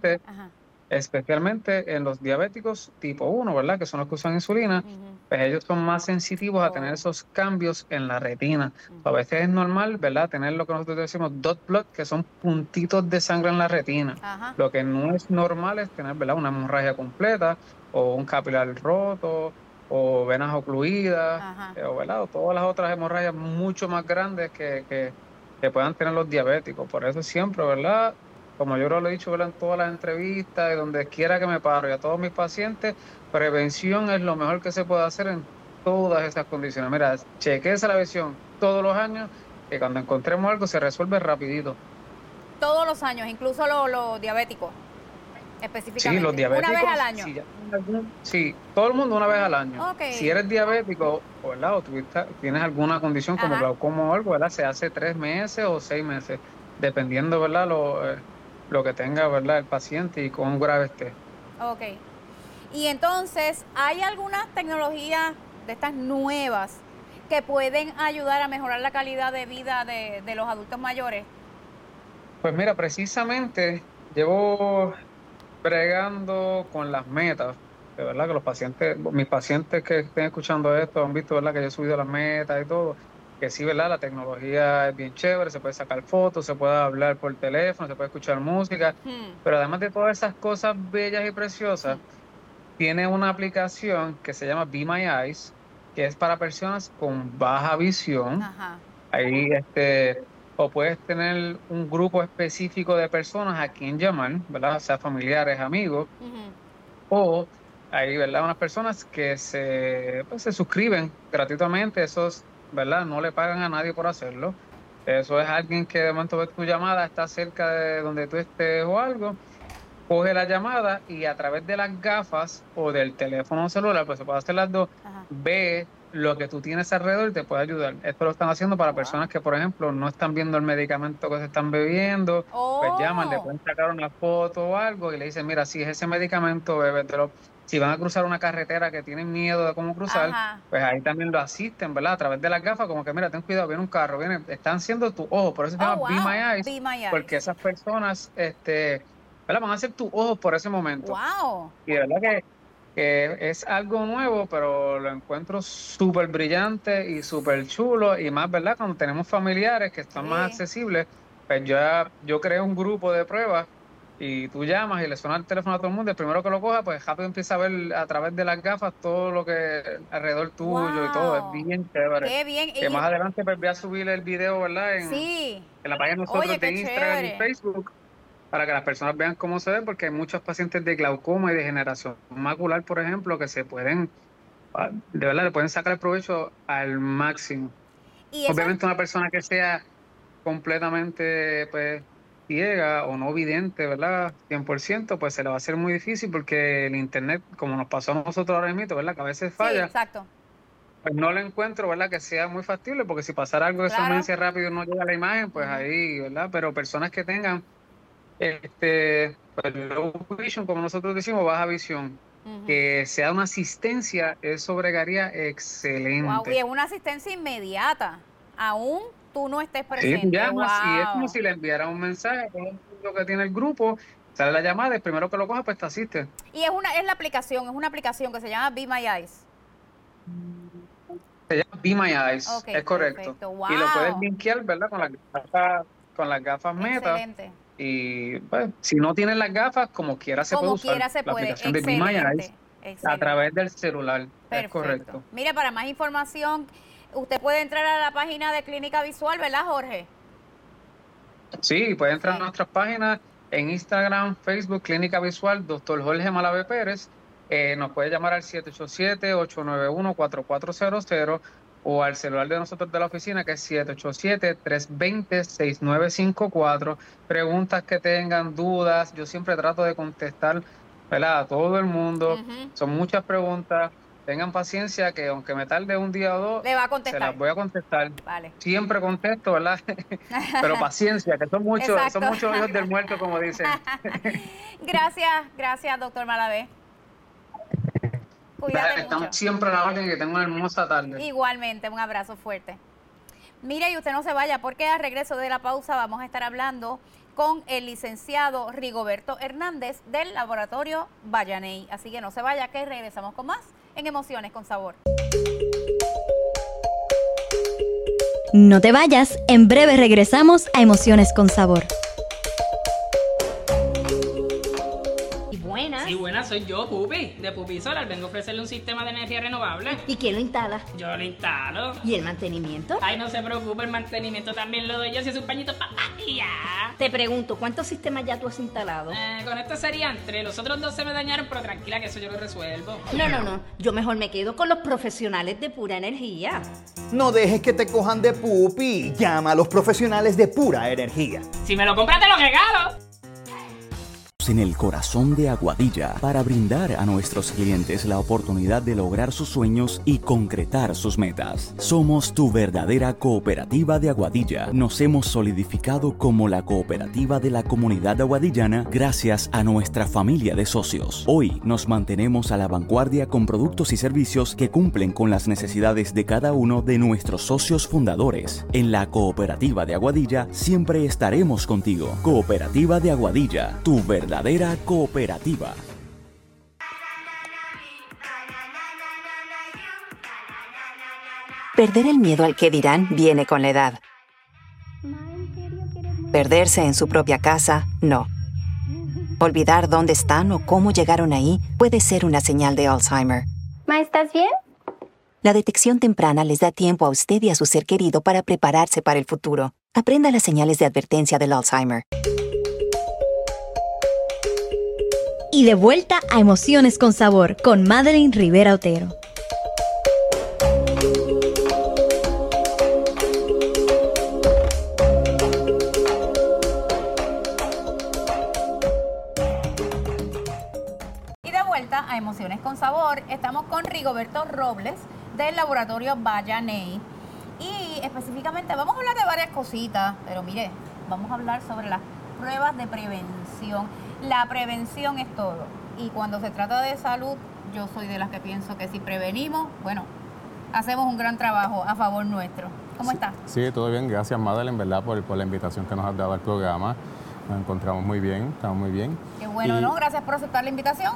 especialmente en los diabéticos tipo 1, ¿verdad?, que son los que usan insulina, pues ellos son más sensitivos a tener esos cambios en la retina. A veces es normal, ¿verdad?, tener lo que nosotros decimos dot blood, que son puntitos de sangre en la retina. Lo que no es normal es tener, ¿verdad?, una hemorragia completa, o un capilar roto, o venas ocluidas, ¿verdad?, o todas las otras hemorragias mucho más grandes que puedan tener los diabéticos. Por eso siempre, ¿verdad?, como yo lo he dicho, ¿verdad?, en todas las entrevistas y donde quiera que me paro, y a todos mis pacientes, prevención es lo mejor que se puede hacer en todas esas condiciones. Mira, chequéese la visión todos los años, que cuando encontremos algo se resuelve rapidito. Todos los años, incluso los diabéticos, específicamente. Sí, los diabéticos. ¿Una vez al año? Sí, todo el mundo una vez al año. Okay. Si eres diabético, ¿verdad?, o tienes alguna condición como glaucoma o algo, ¿verdad?, se hace 3 meses o 6 meses, dependiendo, ¿verdad?, lo que tenga, ¿verdad?, el paciente y cuán grave esté. Ok. Y entonces, ¿hay algunas tecnologías de estas nuevas que pueden ayudar a mejorar la calidad de vida de los adultos mayores? Pues mira, precisamente llevo bregando con las metas. De verdad que los pacientes, mis pacientes que estén escuchando esto han visto, ¿verdad?, que yo he subido las metas y todo. Que sí, ¿verdad? La tecnología es bien chévere, se puede sacar fotos, se puede hablar por teléfono, se puede escuchar música, pero además de todas esas cosas bellas y preciosas, tiene una aplicación que se llama Be My Eyes, que es para personas con baja visión. Ahí o puedes tener un grupo específico de personas a quien llamar, ¿verdad? O sea, familiares, amigos, o hay, ¿verdad?, unas personas que se suscriben gratuitamente. Esos, ¿verdad?, no le pagan a nadie por hacerlo. Eso es alguien que de momento ve tu llamada, está cerca de donde tú estés o algo, coge la llamada y a través de las gafas o del teléfono celular, pues se puede hacer las dos, ve lo que tú tienes alrededor y te puede ayudar. Esto lo están haciendo para personas que, por ejemplo, no están viendo el medicamento que se están bebiendo, pues llaman, le pueden sacar una foto o algo y le dicen, mira, si es ese medicamento, bébetelo. Si van a cruzar una carretera que tienen miedo de cómo cruzar, pues ahí también lo asisten, ¿verdad? A través de las gafas, como que mira, ten cuidado, viene un carro, están siendo tu ojo, por eso se llama Be My Eyes, porque esas personas, ¿verdad?, van a ser tus ojos por ese momento. Y de verdad que es algo nuevo, pero lo encuentro súper brillante y súper chulo, y más, ¿verdad?, cuando tenemos familiares que están más accesibles, pues yo creé un grupo de pruebas. Y tú llamas y le suena el teléfono a todo el mundo, el primero que lo coja, pues rápido empieza a ver a través de las gafas todo lo que alrededor tuyo y todo, es bien chévere. Qué bien. Que más adelante pues voy a subir el video, ¿verdad? En la página de nosotros de Instagram y Facebook, para que las personas vean cómo se ve, porque hay muchos pacientes de glaucoma y degeneración macular, por ejemplo, que se pueden, de verdad, le pueden sacar el provecho al máximo. ¿Y obviamente una persona que sea completamente, pues, ciega o no vidente, ¿verdad?, 100%, pues se le va a hacer muy difícil, porque el internet, como nos pasó a nosotros ahora mismo, ¿verdad?, que a veces falla. Pues no lo encuentro, ¿verdad?, que sea muy factible, porque si pasara algo de esa emergencia rápido y no llega la imagen, pues ahí, ¿verdad? Pero personas que tengan pues, low vision, como nosotros decimos, baja visión, que sea una asistencia, eso bregaría excelente. Y es una asistencia inmediata, aún tú no estés presente. Sí, llamas y es como si le enviara un mensaje con lo que tiene el grupo, sale la llamada, el primero que lo coja, pues te asiste. Y es una aplicación que se llama Be My Eyes. Se llama Be My Eyes, es correcto. Y lo puedes linkear, ¿verdad?, con las gafas Meta. Excelente. Y pues, si no tienes las gafas, como quiera se puede usar la aplicación de Be My Eyes a través del celular. Perfecto. Es correcto. Mire, para más información, usted puede entrar a la página de Clínica Visual, ¿verdad, Jorge? Sí, puede entrar a nuestras páginas en Instagram, Facebook, Clínica Visual, Dr. Jorge Malavé Pérez. Nos puede llamar al 787-891-4400 o al celular de nosotros de la oficina, que es 787-320-6954. Preguntas que tengan, dudas, yo siempre trato de contestar, ¿verdad?, a todo el mundo. Son muchas preguntas. Tengan paciencia, que aunque me tarde un día o dos, le va a contestar. Se las voy a contestar. Siempre contesto, ¿verdad? Pero paciencia, que son muchos hijos del muerto, como dicen. Gracias, doctor Malavé. Estamos siempre a la orden, que tengan una hermosa tarde. Igualmente, un abrazo fuerte. Mire, y usted no se vaya, porque al regreso de la pausa vamos a estar hablando con el licenciado Rigoberto Hernández del laboratorio Vallaney. Así que no se vaya, que regresamos con más en Emociones con Sabor. No te vayas, en breve regresamos a Emociones con Sabor. Sí, buena, soy yo, Pupi, de Pupi Solar. Vengo a ofrecerle un sistema de energía renovable. ¿Y quién lo instala? Yo lo instalo. ¿Y el mantenimiento? Ay, no se preocupe, el mantenimiento también lo doy yo, si es un pañito y ya. Te pregunto, ¿cuántos sistemas ya tú has instalado? Con esto serían 3, los otros 2 se me dañaron, pero tranquila que eso yo lo resuelvo. No, yo mejor me quedo con los profesionales de Pura Energía. No dejes que te cojan de pupi, llama a los profesionales de Pura Energía. Si me lo compras te lo regalo. En el corazón de Aguadilla, para brindar a nuestros clientes la oportunidad de lograr sus sueños y concretar sus metas. Somos tu verdadera cooperativa de Aguadilla. Nos hemos solidificado como la cooperativa de la comunidad aguadillana gracias a nuestra familia de socios. Hoy nos mantenemos a la vanguardia con productos y servicios que cumplen con las necesidades de cada uno de nuestros socios fundadores. En la cooperativa de Aguadilla siempre estaremos contigo. Cooperativa de Aguadilla, tu verdadera verdadera cooperativa. Perder el miedo al que dirán viene con la edad. Perderse en su propia casa, no. Olvidar dónde están o cómo llegaron ahí puede ser una señal de Alzheimer. Ma, ¿estás bien? La detección temprana les da tiempo a usted y a su ser querido para prepararse para el futuro. Aprenda las señales de advertencia del Alzheimer. Y de vuelta a Emociones con Sabor con Madeline Rivera Otero. A Emociones con Sabor. Estamos con Rigoberto Robles del laboratorio Vayaney y específicamente vamos a hablar de varias cositas, pero mire, vamos a hablar sobre las pruebas de prevención. La prevención es todo y cuando se trata de salud, yo soy de las que pienso que si prevenimos, bueno, hacemos un gran trabajo a favor nuestro. ¿Cómo estás? Sí, todo bien, gracias Madeline, ¿verdad? Por la invitación que nos has dado al programa. Nos encontramos muy bien, estamos muy bien. Qué bueno, ¿no? Gracias por aceptar la invitación.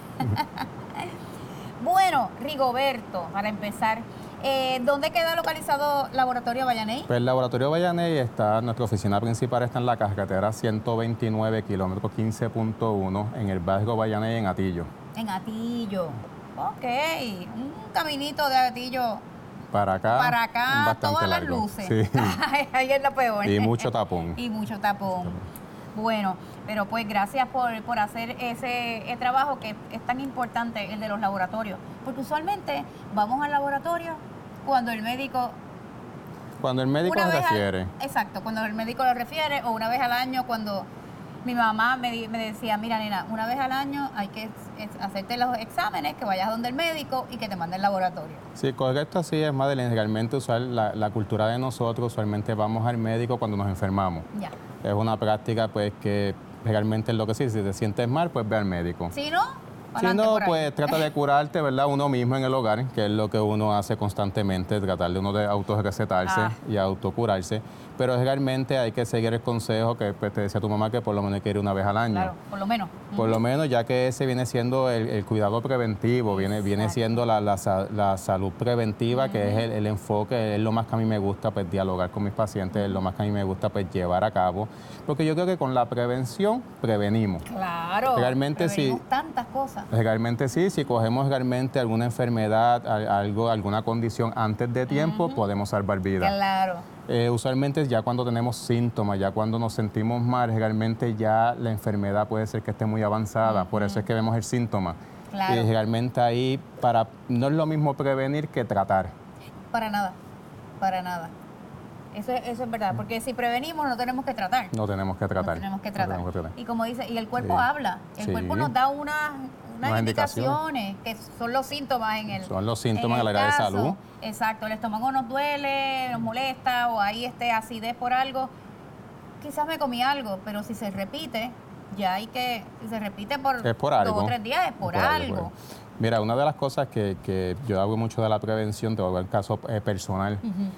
Bueno, Rigoberto, para empezar, ¿dónde queda localizado Laboratorio Vayaney? Pues el Laboratorio Vayaney está, nuestra oficina principal está en la carretera 129, kilómetro 15.1, en el barrio Vayaney, en Atillo. En Atillo, ok, un caminito de Atillo. Para acá todas las largo. luces. Sí. Ahí es lo peor. Y mucho tapón. Y mucho tapón. Bueno, pero pues gracias por hacer ese trabajo que es tan importante, el de los laboratorios. Porque usualmente vamos al laboratorio cuando el médico... Cuando el médico lo refiere. Exacto, cuando el médico lo refiere o una vez al año cuando... Mi mamá me decía, mira nena, una vez al año hay que hacerte los exámenes, que vayas donde el médico y que te mande el laboratorio. Sí, correcto, así es, Madeline. Realmente la cultura de nosotros, usualmente vamos al médico cuando nos enfermamos. Ya. Es una práctica pues que realmente es lo que sí, si te sientes mal, pues ve al médico. ¿Sí, no? Si no, pues trata de curarte, ¿verdad? Uno mismo en el hogar, que es lo que uno hace constantemente, tratar de uno de autorrecetarse y autocurarse. Pero realmente hay que seguir el consejo que pues, te decía tu mamá, que por lo menos hay que ir una vez al año. Claro, por lo menos. Por lo menos, ya que ese viene siendo el cuidado preventivo, viene siendo la salud preventiva, que es el enfoque, es lo más que a mí me gusta pues, dialogar con mis pacientes, es lo más que a mí me gusta pues, llevar a cabo. Porque yo creo que con la prevención, prevenimos. Claro, realmente prevenimos tantas cosas. Realmente sí, si cogemos realmente alguna enfermedad, alguna condición antes de tiempo, podemos salvar vidas. Claro. Usualmente ya cuando tenemos síntomas, ya cuando nos sentimos mal, realmente ya la enfermedad puede ser que esté muy avanzada, por eso es que vemos el síntoma. Claro. Y realmente ahí no es lo mismo prevenir que tratar. Para nada, para nada. Eso es verdad, porque si prevenimos no tenemos que tratar. No tenemos que tratar. No tenemos que tratar. Y como dice, y el cuerpo habla, el cuerpo nos da unas indicaciones que son los síntomas en el Son los síntomas en el área de salud. Exacto, el estómago nos duele, nos molesta o hay acidez por algo. Quizás me comí algo, pero si se repite, ya hay que, si se repite por 2 o 3 días, es por algo. Mira, una de las cosas que yo hago mucho de la prevención, te voy a dar el caso personal.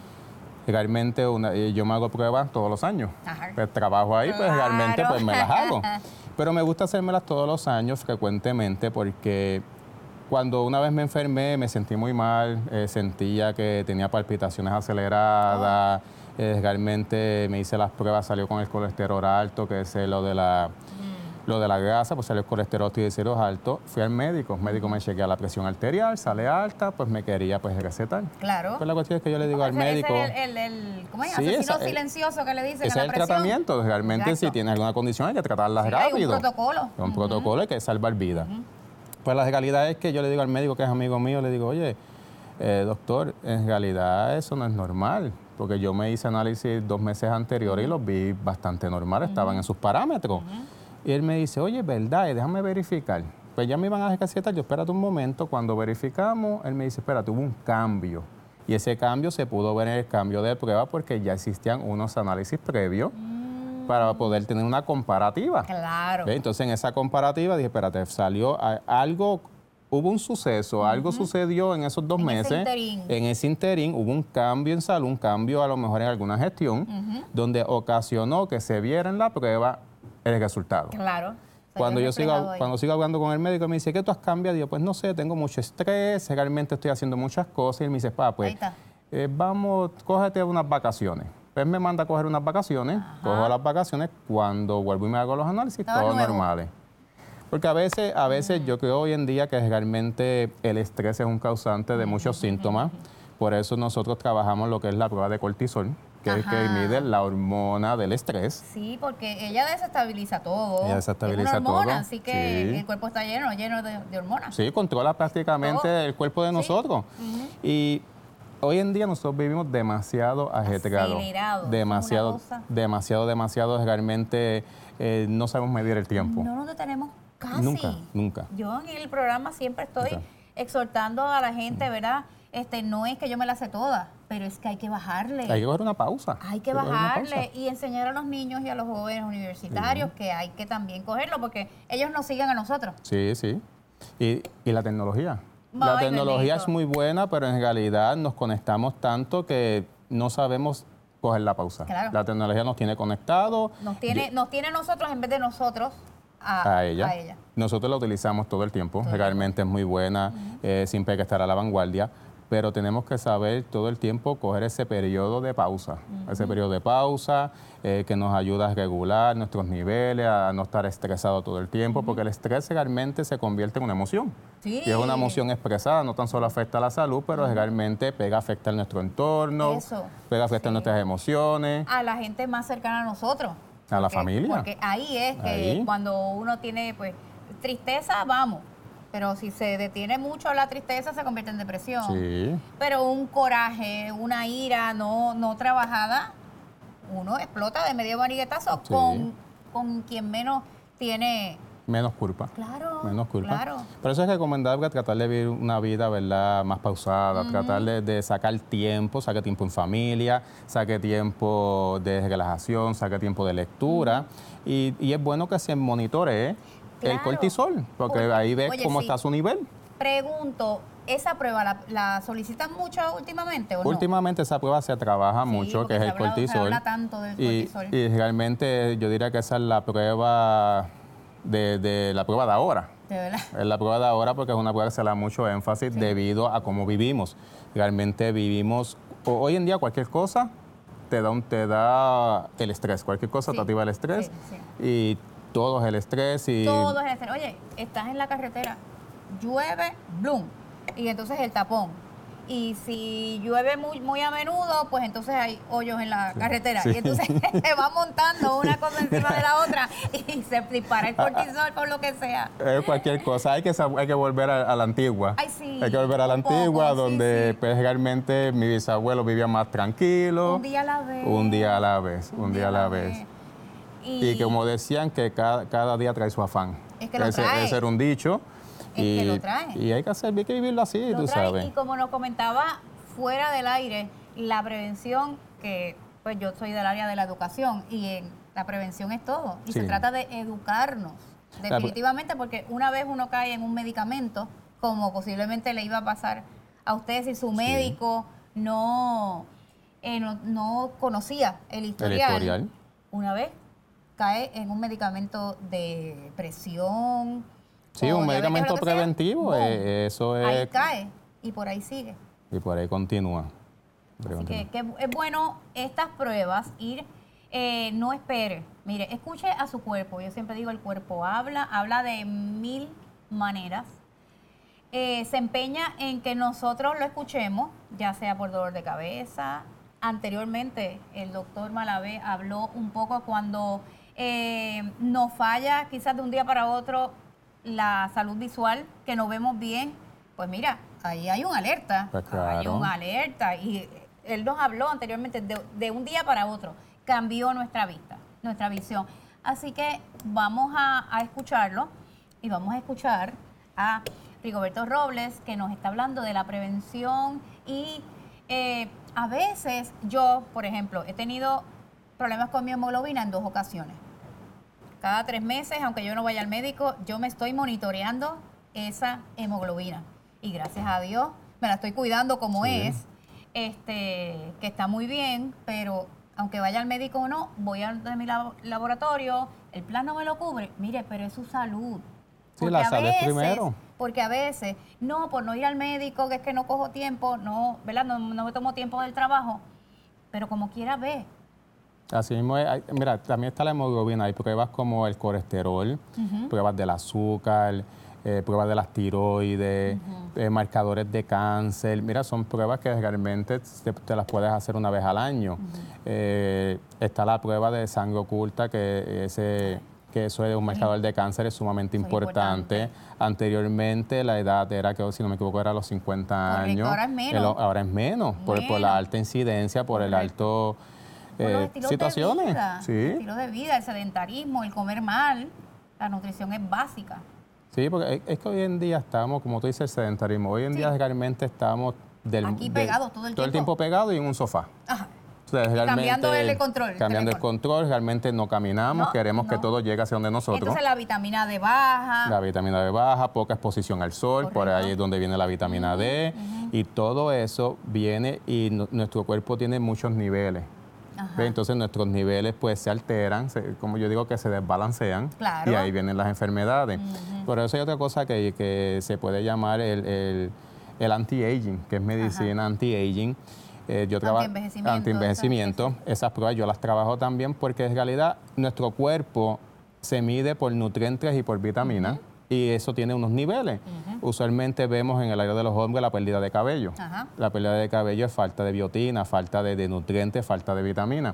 Realmente yo me hago pruebas todos los años. Pues trabajo ahí, pues realmente pues me las hago. Pero me gusta hacérmelas todos los años frecuentemente porque cuando una vez me enfermé me sentí muy mal, sentía que tenía palpitaciones aceleradas, realmente me hice las pruebas, salió con el colesterol alto, que es lo de la grasa, pues salió el colesterol triglicéridos alto. Fui al médico, el médico me chequea la presión arterial, sale alta, pues me quería recetar. Claro. Pues la cuestión es que yo le digo al médico... ¿Cómo es? Asesino silencioso que le dicen ese a la presión. Es el tratamiento. Realmente si tienes alguna condición hay que tratarla rápido. Hay un protocolo. Es un protocolo que salvar vidas. Pues la realidad es que yo le digo al médico, que es amigo mío, le digo, oye, doctor, en realidad eso no es normal. Porque yo me hice análisis 2 meses anteriores y los vi bastante normales, estaban en sus parámetros. Y él me dice, oye, ¿verdad? Déjame verificar. Pues ya me iban a recetar, yo espérate un momento. Cuando verificamos, él me dice, espérate, hubo un cambio. Y ese cambio se pudo ver en el cambio de prueba porque ya existían unos análisis previos para poder tener una comparativa. Claro. Entonces, en esa comparativa dije, espérate, salió algo, hubo un suceso, algo sucedió en esos 2 meses. En ese interín hubo un cambio en salud, un cambio a lo mejor en alguna gestión, donde ocasionó que se viera en la prueba el resultado. Claro. Cuando sigo hablando con el médico, me dice, ¿qué tú has cambiado? Y yo, pues no sé, tengo mucho estrés, realmente estoy haciendo muchas cosas. Y él me dice, pues vamos, cógete unas vacaciones. Pues me manda a coger unas vacaciones, cojo las vacaciones, cuando vuelvo y me hago los análisis, todo normales. Porque a veces yo creo hoy en día que realmente el estrés es un causante de muchos síntomas. Por eso nosotros trabajamos lo que es la prueba de cortisol, que es que mide la hormona del estrés. Sí, porque ella desestabiliza todo. Ella desestabiliza es una hormona, todo. Así que el cuerpo está lleno de hormonas. Sí, controla prácticamente el cuerpo de nosotros. Y hoy en día nosotros vivimos demasiado ajetreados. Demasiado. Realmente no sabemos medir el tiempo. No nos detenemos casi. Nunca. Yo en el programa siempre estoy exhortando a la gente, ¿verdad? No es que yo me la sé toda, pero es que hay que bajarle. Hay que coger una pausa. Hay que bajarle y enseñar a los niños y a los jóvenes universitarios que hay que también cogerlo porque ellos nos siguen a nosotros. Sí. Y la tecnología. La tecnología es muy buena, pero en realidad nos conectamos tanto que no sabemos coger la pausa. Claro. La tecnología nos tiene conectados. Nos tiene nosotros en vez de nosotros a ella. Nosotros la utilizamos todo el tiempo. Realmente es muy buena. Siempre hay que estar a la vanguardia. Pero tenemos que saber todo el tiempo coger ese periodo de pausa. Ese periodo de pausa que nos ayuda a regular nuestros niveles, a no estar estresado todo el tiempo, porque el estrés realmente se convierte en una emoción. Sí. Y es una emoción expresada, no tan solo afecta a la salud, pero realmente afecta a nuestro entorno, afecta a nuestras emociones. A la gente más cercana a nosotros. A la familia. Porque ahí es que cuando uno tiene tristeza, vamos. Pero si se detiene mucho la tristeza, se convierte en depresión. Sí. Pero un coraje, una ira no trabajada, uno explota de medio maniguetazo con quien menos tiene... Menos culpa. Claro, menos culpa. Claro. Por eso es recomendable tratar de vivir una vida, ¿verdad?, más pausada, tratar de sacar tiempo en familia, saque tiempo de relajación, saque tiempo de lectura. Y es bueno que se monitoree el cortisol, porque ahí ves cómo está su nivel. Pregunto, ¿esa prueba la solicitan mucho últimamente o no? Últimamente esa prueba se trabaja mucho, que es el cortisol. Se habla tanto del cortisol. Y realmente yo diría que esa es la prueba de la prueba de ahora. ¿De verdad? Es la prueba de ahora porque es una prueba que se le da mucho énfasis debido a cómo vivimos. Realmente vivimos, hoy en día cualquier cosa te da el estrés, cualquier cosa te activa el estrés y todo es el estrés. Todo es el estrés. Oye, estás en la carretera, llueve, bloom, y entonces el tapón. Y si llueve muy a menudo, pues entonces hay hoyos en la carretera. Y entonces se va montando una cosa encima de la otra y se dispara el cortisol por lo que sea. Cualquier cosa. Hay que volver a la antigua. Ay, sí. Hay que volver a la antigua, donde pues, realmente mi bisabuelo vivía más tranquilo. Un día a la vez. Un día a la vez. Y como decían, que cada día trae su afán. Es que lo trae. Ese era un dicho. Que lo trae. Y hay que vivirlo así, tú sabes. Y como nos comentaba fuera del aire, la prevención, que pues yo soy del área de la educación, y la prevención es todo. Y se trata de educarnos, definitivamente, porque una vez uno cae en un medicamento, como posiblemente le iba a pasar a usted si su médico no conocía el historial. Una vez cae en un medicamento de presión. Sí, un medicamento preventivo, eso es... Ahí cae y por ahí sigue. Y por ahí continúa. Así que es bueno estas pruebas, no espere. Mire, escuche a su cuerpo. Yo siempre digo, el cuerpo habla de 1000 maneras. Se empeña en que nosotros lo escuchemos, ya sea por dolor de cabeza. Anteriormente, el doctor Malavé habló un poco cuando nos falla quizás de un día para otro la salud visual, que no vemos bien. Pues mira, ahí hay una alerta. Pues claro. Hay una alerta. Y él nos habló anteriormente de un día para otro. Cambió nuestra vista, nuestra visión. Así que vamos a escucharlo y vamos a escuchar a Rigoberto Robles, que nos está hablando de la prevención. Y a veces yo, por ejemplo, he tenido problemas con mi hemoglobina en 2 ocasiones. Cada 3 meses, aunque yo no vaya al médico, yo me estoy monitoreando esa hemoglobina. Y gracias a Dios me la estoy cuidando como es, que está muy bien, pero aunque vaya al médico o no, voy a mi laboratorio, el plan no me lo cubre, mire, pero es su salud. Sí, la salud es primero. Porque a veces, no, por no ir al médico, que es que no cojo tiempo, no, ¿verdad? No me tomo tiempo del trabajo, pero como quiera ve. Así mismo, mira, también está la hemoglobina, hay pruebas como el colesterol, pruebas del azúcar, pruebas de las tiroides, marcadores de cáncer. Mira, son pruebas que realmente te las puedes hacer una vez al año. Está la prueba de sangre oculta, que eso es un marcador de cáncer, es sumamente importante. Anteriormente la edad era, que si no me equivoco, era los 50 años. Ahora es menos. Ahora es menos, por la alta incidencia, por el alto... situaciones. De vida, estilo de vida, el sedentarismo, el comer mal, la nutrición es básica. Sí, porque es que hoy en día estamos, como tú dices, el sedentarismo. Hoy en día realmente estamos aquí pegados todo el tiempo pegados y en un sofá. Ajá. O sea, cambiando el control. Cambiando el control, realmente no caminamos, queremos que todo llegue hacia donde nosotros. Entonces la vitamina D baja. La vitamina D baja, poca exposición al sol, por ahí es donde viene la vitamina D. Y todo eso viene y nuestro cuerpo tiene muchos niveles. Entonces nuestros niveles pues se alteran, como yo digo, que se desbalancean, y ahí vienen las enfermedades. Por eso hay otra cosa que se puede llamar el anti-aging, que es medicina anti-aging. Yo trabajo anti-envejecimiento. Esas pruebas yo las trabajo también porque en realidad nuestro cuerpo se mide por nutrientes y por vitaminas. Y eso tiene unos niveles. Usualmente vemos en el área de los hombres la pérdida de cabello. La pérdida de cabello es falta de biotina, falta de nutrientes, falta de vitamina.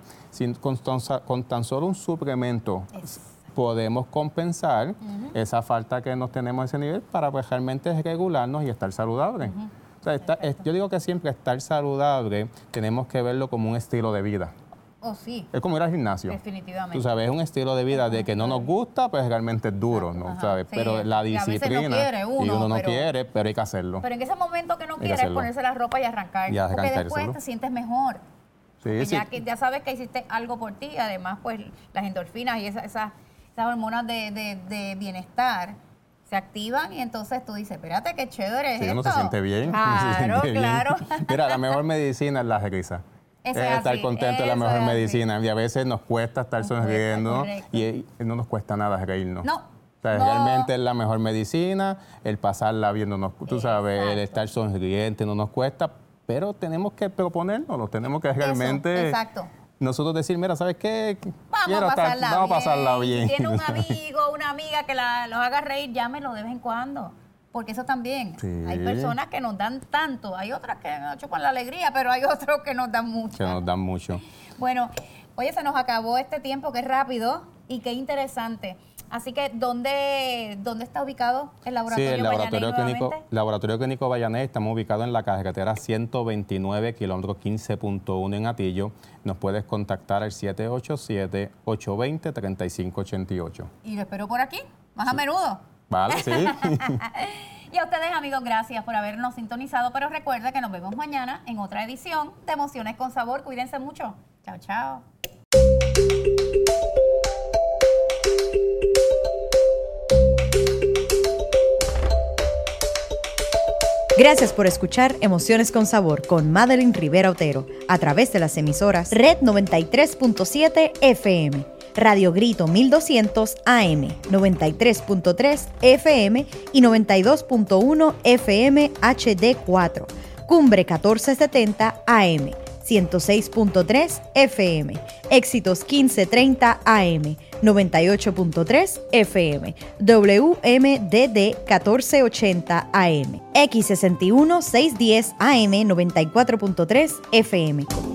Con tan solo un suplemento podemos compensar esa falta que nos tenemos a ese nivel para pues, realmente regularnos y estar saludables. O sea, yo digo que siempre estar saludable tenemos que verlo como un estilo de vida. Sí. Es como ir al gimnasio. Definitivamente. Tú sabes, es un estilo de vida de que no nos gusta, pues realmente es duro, ¿no? ¿Sabes? Sí. Pero la disciplina. No quiere uno no quiere, pero hay que hacerlo. Pero en ese momento que no quieres es ponerse la ropa y arrancar. Porque después te sientes mejor. Sí, ya sabes que hiciste algo por ti. Además, pues las endorfinas y esas hormonas de bienestar se activan y entonces tú dices, espérate, qué chévere es esto. Uno se siente bien. Claro, claro. Mira, la mejor medicina es la risa. Estar contento es la mejor medicina. Y a veces nos cuesta estar sonriendo y no nos cuesta nada reírnos. No. O sea, realmente es la mejor medicina, el pasarla viéndonos, tú sabes, el estar sonriente no nos cuesta, pero tenemos que proponérnoslo, tenemos que realmente nosotros decir, mira, ¿sabes qué? Vamos a pasarla bien. Si tiene un amigo, una amiga que los haga reír, llámelo de vez en cuando. Porque eso también, hay personas que nos dan tanto, hay otras que nos chupan la alegría, pero hay otros que nos dan mucho. Que nos dan mucho. Bueno, oye, se nos acabó este tiempo, qué rápido y qué interesante. Así que, ¿dónde está ubicado el laboratorio? Sí, el laboratorio clínico Vallanés, estamos ubicados en la carretera 129, kilómetro 15.1 en Atillo. Nos puedes contactar al 787-820-3588. Y lo espero por aquí, más a menudo. Vale, sí. Y a ustedes, amigos, gracias por habernos sintonizado. Pero recuerda que nos vemos mañana en otra edición de Emociones con Sabor. Cuídense mucho. Chao, chao. Gracias por escuchar Emociones con Sabor con Madeline Rivera Otero a través de las emisoras Red 93.7 FM, Radio Grito 1200 AM, 93.3 FM y 92.1 FM HD4, Cumbre 1470 AM, 106.3 FM, Éxitos 1530 AM, 98.3 FM, WMDD 1480 AM, X61 610 AM, 94.3 FM.